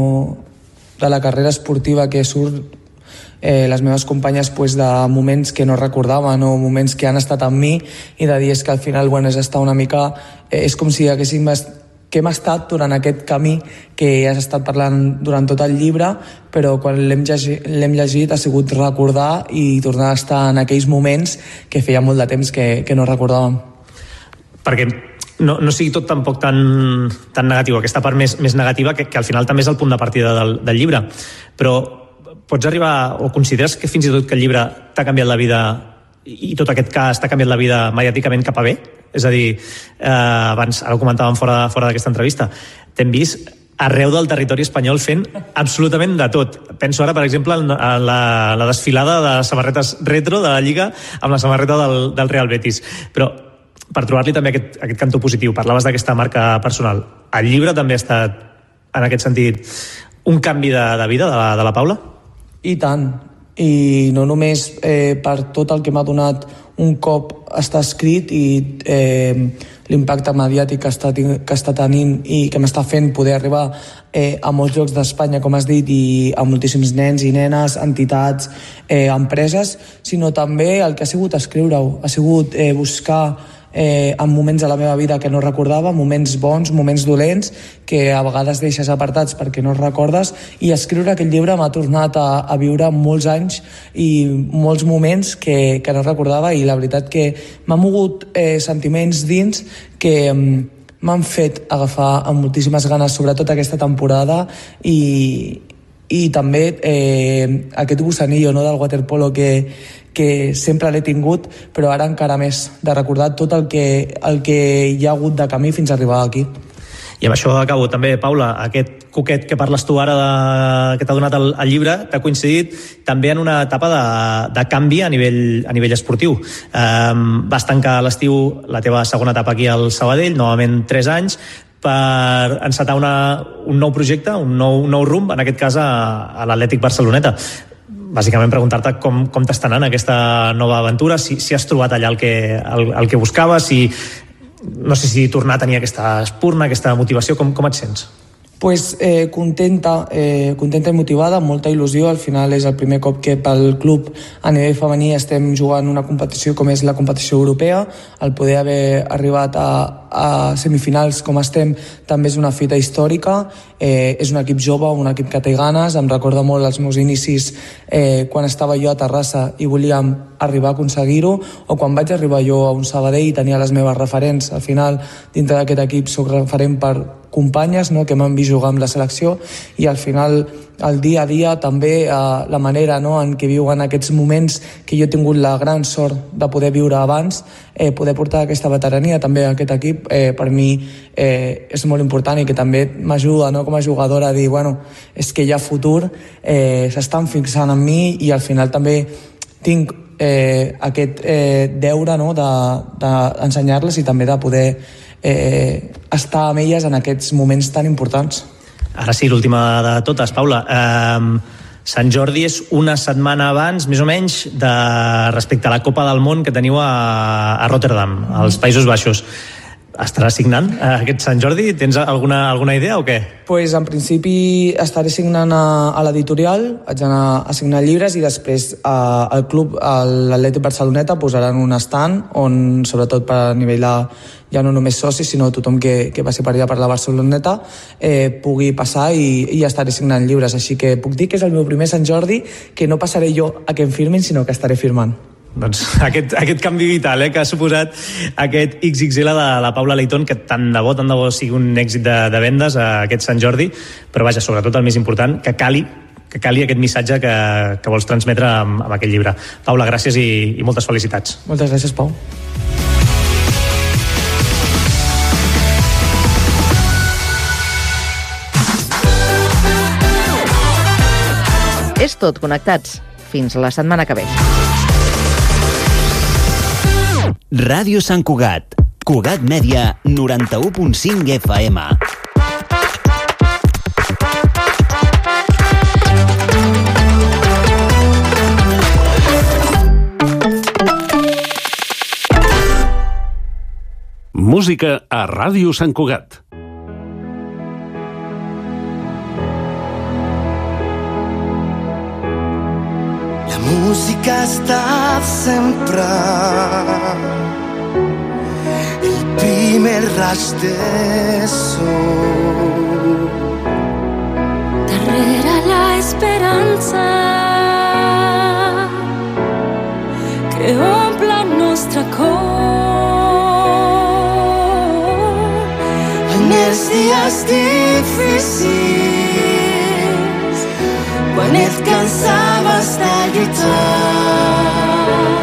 de la carrera esportiva que surt eh, les meves companyes pues, de moments que no recordaven o moments que han estat amb mi i de dir és que al final bueno, és estar una mica... Eh, és com si haguéssim que hem estat durant aquest camí que has estat parlant durant tot el llibre, però quan l'hem llegit, l'hem llegit ha sigut recordar i tornar a estar en aquells moments que feia molt de temps que, que no recordàvem. Perquè no, no sigui tot tampoc tan, tan negatiu, aquesta part més, més negativa que, que al final també és el punt de partida del, del llibre, però pots arribar o consideres que fins i tot que el llibre t'ha canviat la vida i tot aquest cas t'ha canviat la vida mediàticament cap a bé? És a dir, eh, abans, ara ho comentàvem fora, fora d'aquesta entrevista, t'hem vist arreu del territori espanyol fent absolutament de tot. Penso ara, per exemple, en la, la desfilada de samarretes retro de la Lliga amb la samarreta del, del Real Betis. Però per trobar-li també aquest, aquest cantó positiu, parlaves d'aquesta marca personal. El llibre també ha estat, en aquest sentit, un canvi de, de vida de la, de la Paula? I tant. I no només eh, per tot el que m'ha donat un cop està escrit i eh, l'impacte mediàtic que està, que està tenint i que m'està fent poder arribar eh, a molts llocs d'Espanya, com has dit, i a moltíssims nens i nenes, entitats, eh, empreses, sinó també el que ha sigut escriure-ho, ha sigut eh, buscar eh, en moments de la meva vida que no recordava, moments bons, moments dolents, que a vegades deixes apartats perquè no recordes, i escriure aquest llibre m'ha tornat a, a viure molts anys i molts moments que, que no recordava, i la veritat que m'ha mogut eh, sentiments dins que eh, m'han fet agafar amb moltíssimes ganes, sobretot aquesta temporada, i, i també eh, aquest gussanillo, no, del waterpolo que que sempre l'he tingut, però ara encara més, de recordar tot el que, el que hi ha hagut de camí fins a arribar aquí. I amb això acabo també, Paula, aquest coquet que parles tu ara de, que t'ha donat el, el llibre, t'ha coincidit també en una etapa de, de canvi a nivell, a nivell esportiu. Um, vas tancar a l'estiu la teva segona etapa aquí al Sabadell, novament tres anys, per encetar una, un nou projecte, un nou, un nou rumb, en aquest cas a, a l'Atlètic Barceloneta. Bàsicament preguntar-te com, com t'està anant aquesta nova aventura, si, si has trobat allà el que, el, el que buscaves, si, no sé si tornar a tenir aquesta espurna, aquesta motivació, com, com et sents? Pues eh, contenta, eh, contenta i motivada, amb molta il·lusió. Al final és el primer cop que pel club a nivell femení estem jugant una competició com és la competició europea. El poder haver arribat a, a semifinals com estem també és una fita històrica. Eh, és un equip jove, un equip que té ganes. Em recorda molt els meus inicis eh, quan estava jo a Terrassa i volíem arribar a aconseguir-ho, o quan vaig arribar jo a un Sabadell i tenia les meves referents. Al final, dintre d'aquest equip soc referent per companyes, no?, que m'han vist jugar amb la selecció, i al final el dia a dia també, eh, la manera, no?, en què viuen aquests moments que jo he tingut la gran sort de poder viure abans, eh, poder portar aquesta veterania també a aquest equip, eh, per mi eh, és molt important, i que també m'ajuda, no?, com a jugadora a dir, bueno, és que hi ha futur, eh, s'estan fixant en mi, i al final també tinc eh, aquest eh, deure, no?, d'ensenyar-les de, i també de poder eh, estar amb elles en aquests moments tan importants. Ara sí, l'última de totes, Paula. Eh, Sant Jordi és una setmana abans, més o menys, de, respecte a la Copa del Món que teniu a, a Rotterdam, als Països Baixos. Estaràs signant aquest Sant Jordi? Tens alguna, alguna idea o què? Pues, en principi estaré signant a, a l'editorial, vaig anar a signar llibres, i després a, al club, a l'Atlètic Barceloneta, posaran un stand on, sobretot per a nivell de, ja no només socis, sinó tothom que, que passi per allà per la Barceloneta, eh, pugui passar i, i estaré signant llibres. Així que puc dir que és el meu primer Sant Jordi, que no passaré jo a que em firmin, sinó que estaré firmant. Doncs aquest, aquest canvi vital eh, que ha suposat aquest ics ics ele de la Paula Leitón, que tant de bo, tant de bo sigui un èxit de, de vendes a aquest Sant Jordi, però vaja, sobretot el més important, que cali que cali aquest missatge que, que vols transmetre amb, amb aquest llibre. Paula, gràcies i, i moltes felicitats. Moltes gràcies, Pau. És tot, connectats. Fins la setmana que ve. Ràdio Sant Cugat. Cugat Mèdia, noranta-u punt cinc F M. Música a Ràdio Sant Cugat. La música està sempre, el primer raig de sol. Darrere la esperança que omple el nostre cor. En els dies difícils, quan et cansaves de lluitar,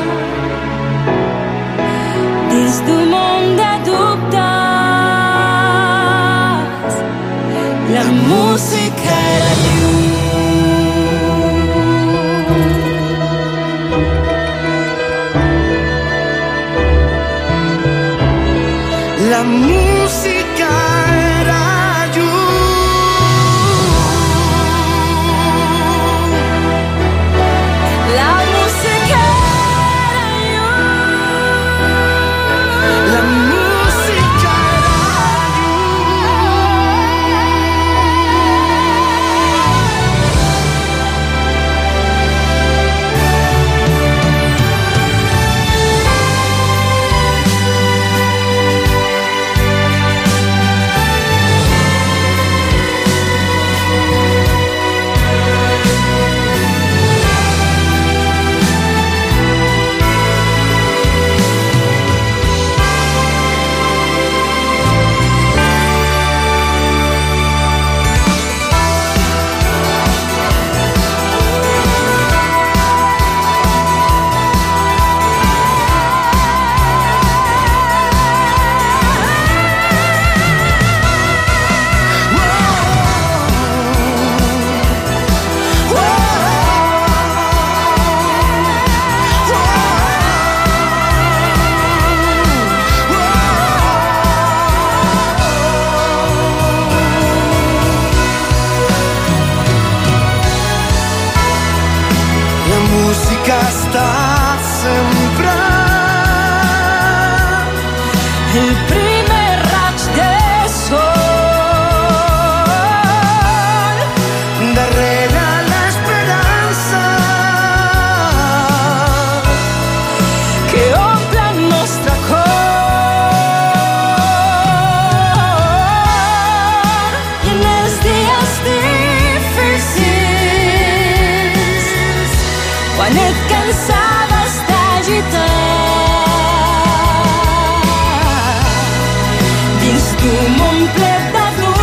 dins d'un món de dubtes, la música era llum. La música era La música era llum. La música està sempre, el primer raig de sol. Darrere l'esperança que omple el nostre cor. I en els dies difícils, quan et cansaves de città. Dins d'un món ple de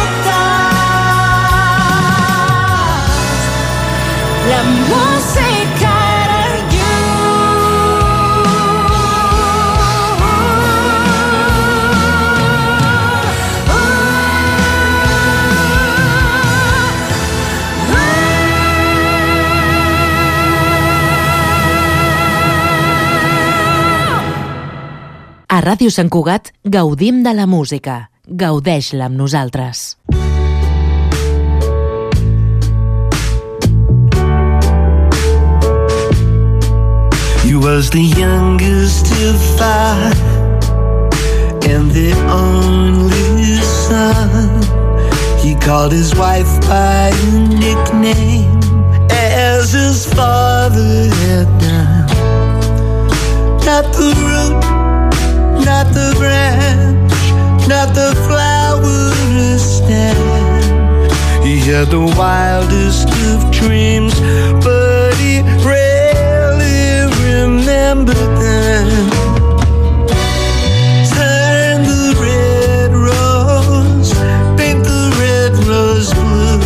dubtes, la música era you. A Ràdio Sant Cugat gaudim de la música. Gaudeix-la amb nosaltres. You was the youngest of five and the only son. He called his wife by a nickname as his father had done. Not the root, not the branch, not the flower or stem. He had the wildest of dreams, but he rarely remembered them. Turn the red rose, paint the red rose blue.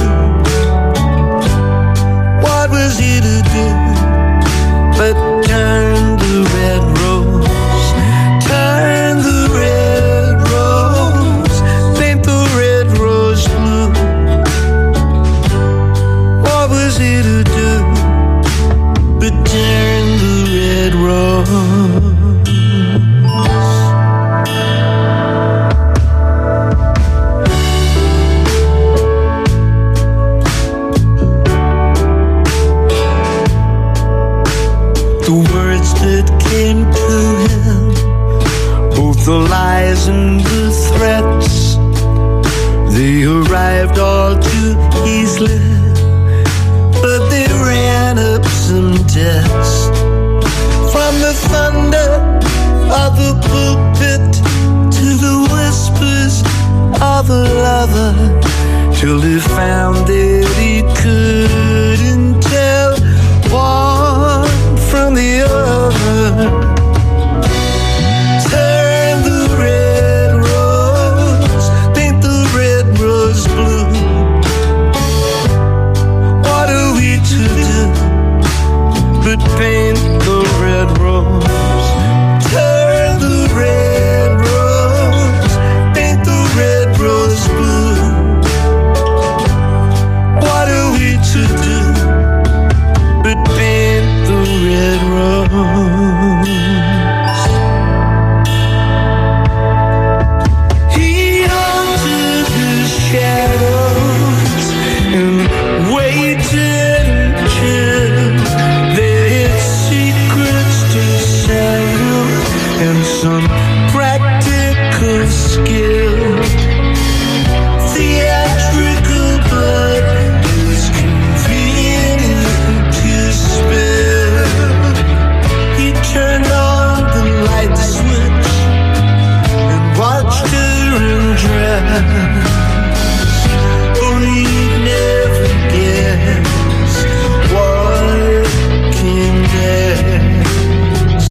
What was he to do but turn the red rose? Turn the red rose, paint the red rose blue. What was he to do but turn the red rose? The words that came to him, both the lies and the threats, they arrived all too easily, but they ran up some debts. From the thunder of the pulpit to the whispers of a lover, till he found that he couldn't tell one from the other. Turn the red rose, paint the red rose blue. What are we to do but paint the red rose? Turn the red rose, paint the red rose blue. What are we to do but paint the red rose? He hunted the shadows and waited until they had secrets to sell and some practical skill. Theatrical blood is convenient to spill. He turned on the light switch and watched her undress. Oh, he'd never guess what came next,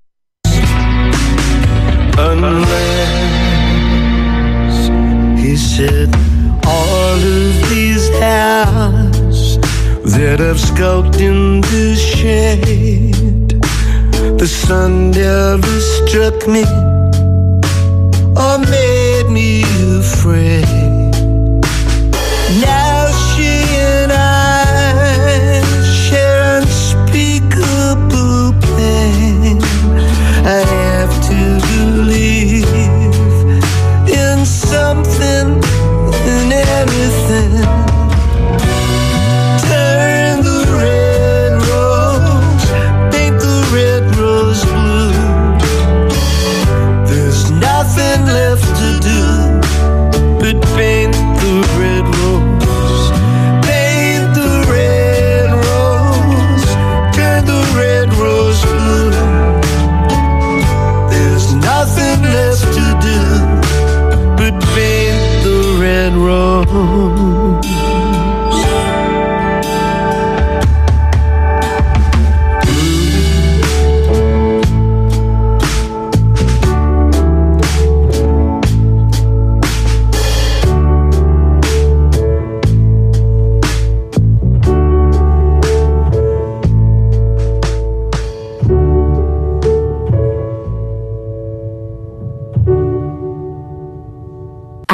unless he said all of these hours that I've skulked in the shade, the sun never struck me or made me afraid. Now she and I share unspeakable pain. I have to believe in something, in anything. Turn the red rose, paint the red rose blue. There's nothing left to do but paint the red rose. Paint the red rose, turn the red rose blue. There's nothing left to do but paint the red rose.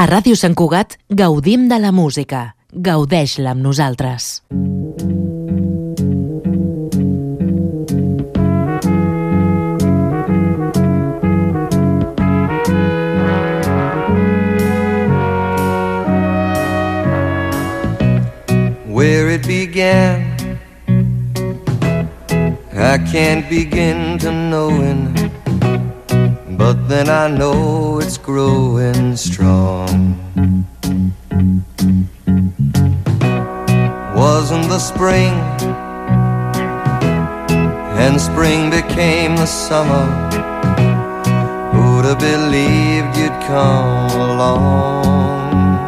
A Ràdio Sant Cugat gaudim de la música. Gaudeix-la amb nosaltres. Where it began, I can't begin to knowing, but then I know it's growing strong. Wasn't the spring, and spring became the summer. Who'd have believed you'd come along?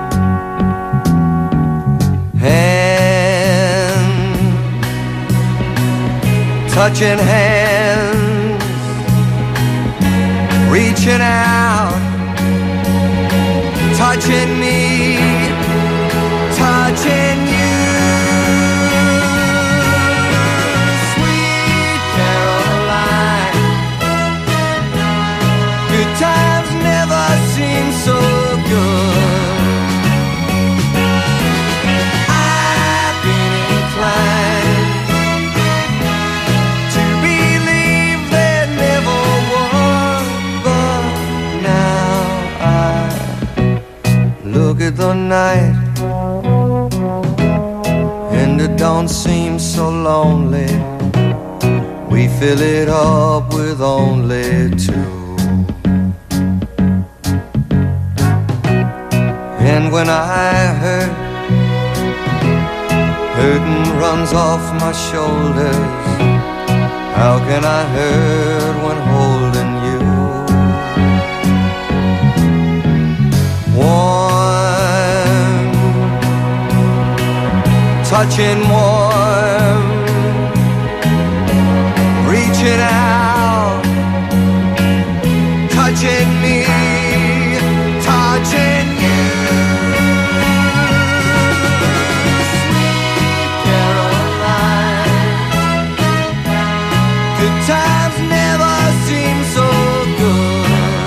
Touching hands, reaching out, touching me, touching you. Sweet Caroline, good times never seem so good. I've been inclined at the night, and it don't seem so lonely. We fill it up with only two. And when I hurt, hurting runs off my shoulders. How can I hurt when holding you? Warm, touching warm, reaching out, touching me, touching you. Sweet Caroline, good times never seem so good.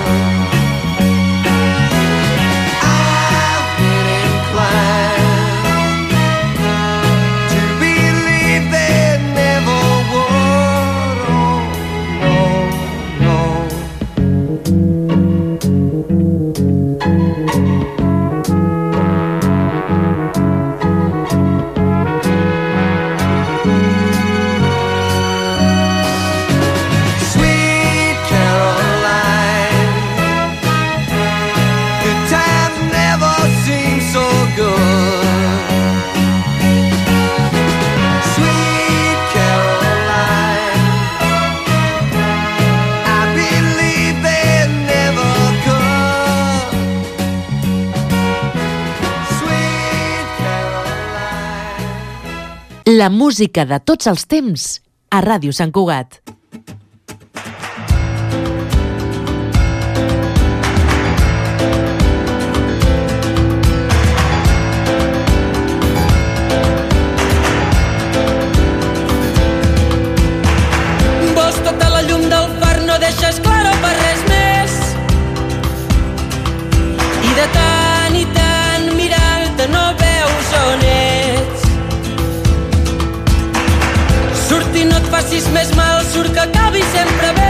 I've been inclined to believe they never would. Oh, no, Sweet Caroline, good times never seem so good. Sweet Caroline, I believe they never could. Sweet Caroline. La música de tots els temps a Ràdio Sant Cugat. Vols tota la llum del far, no deixes clara per res més. I de tant i tant mirant-te no veus on ets. Surt i no et facis més mal, surt que acabi sempre bé.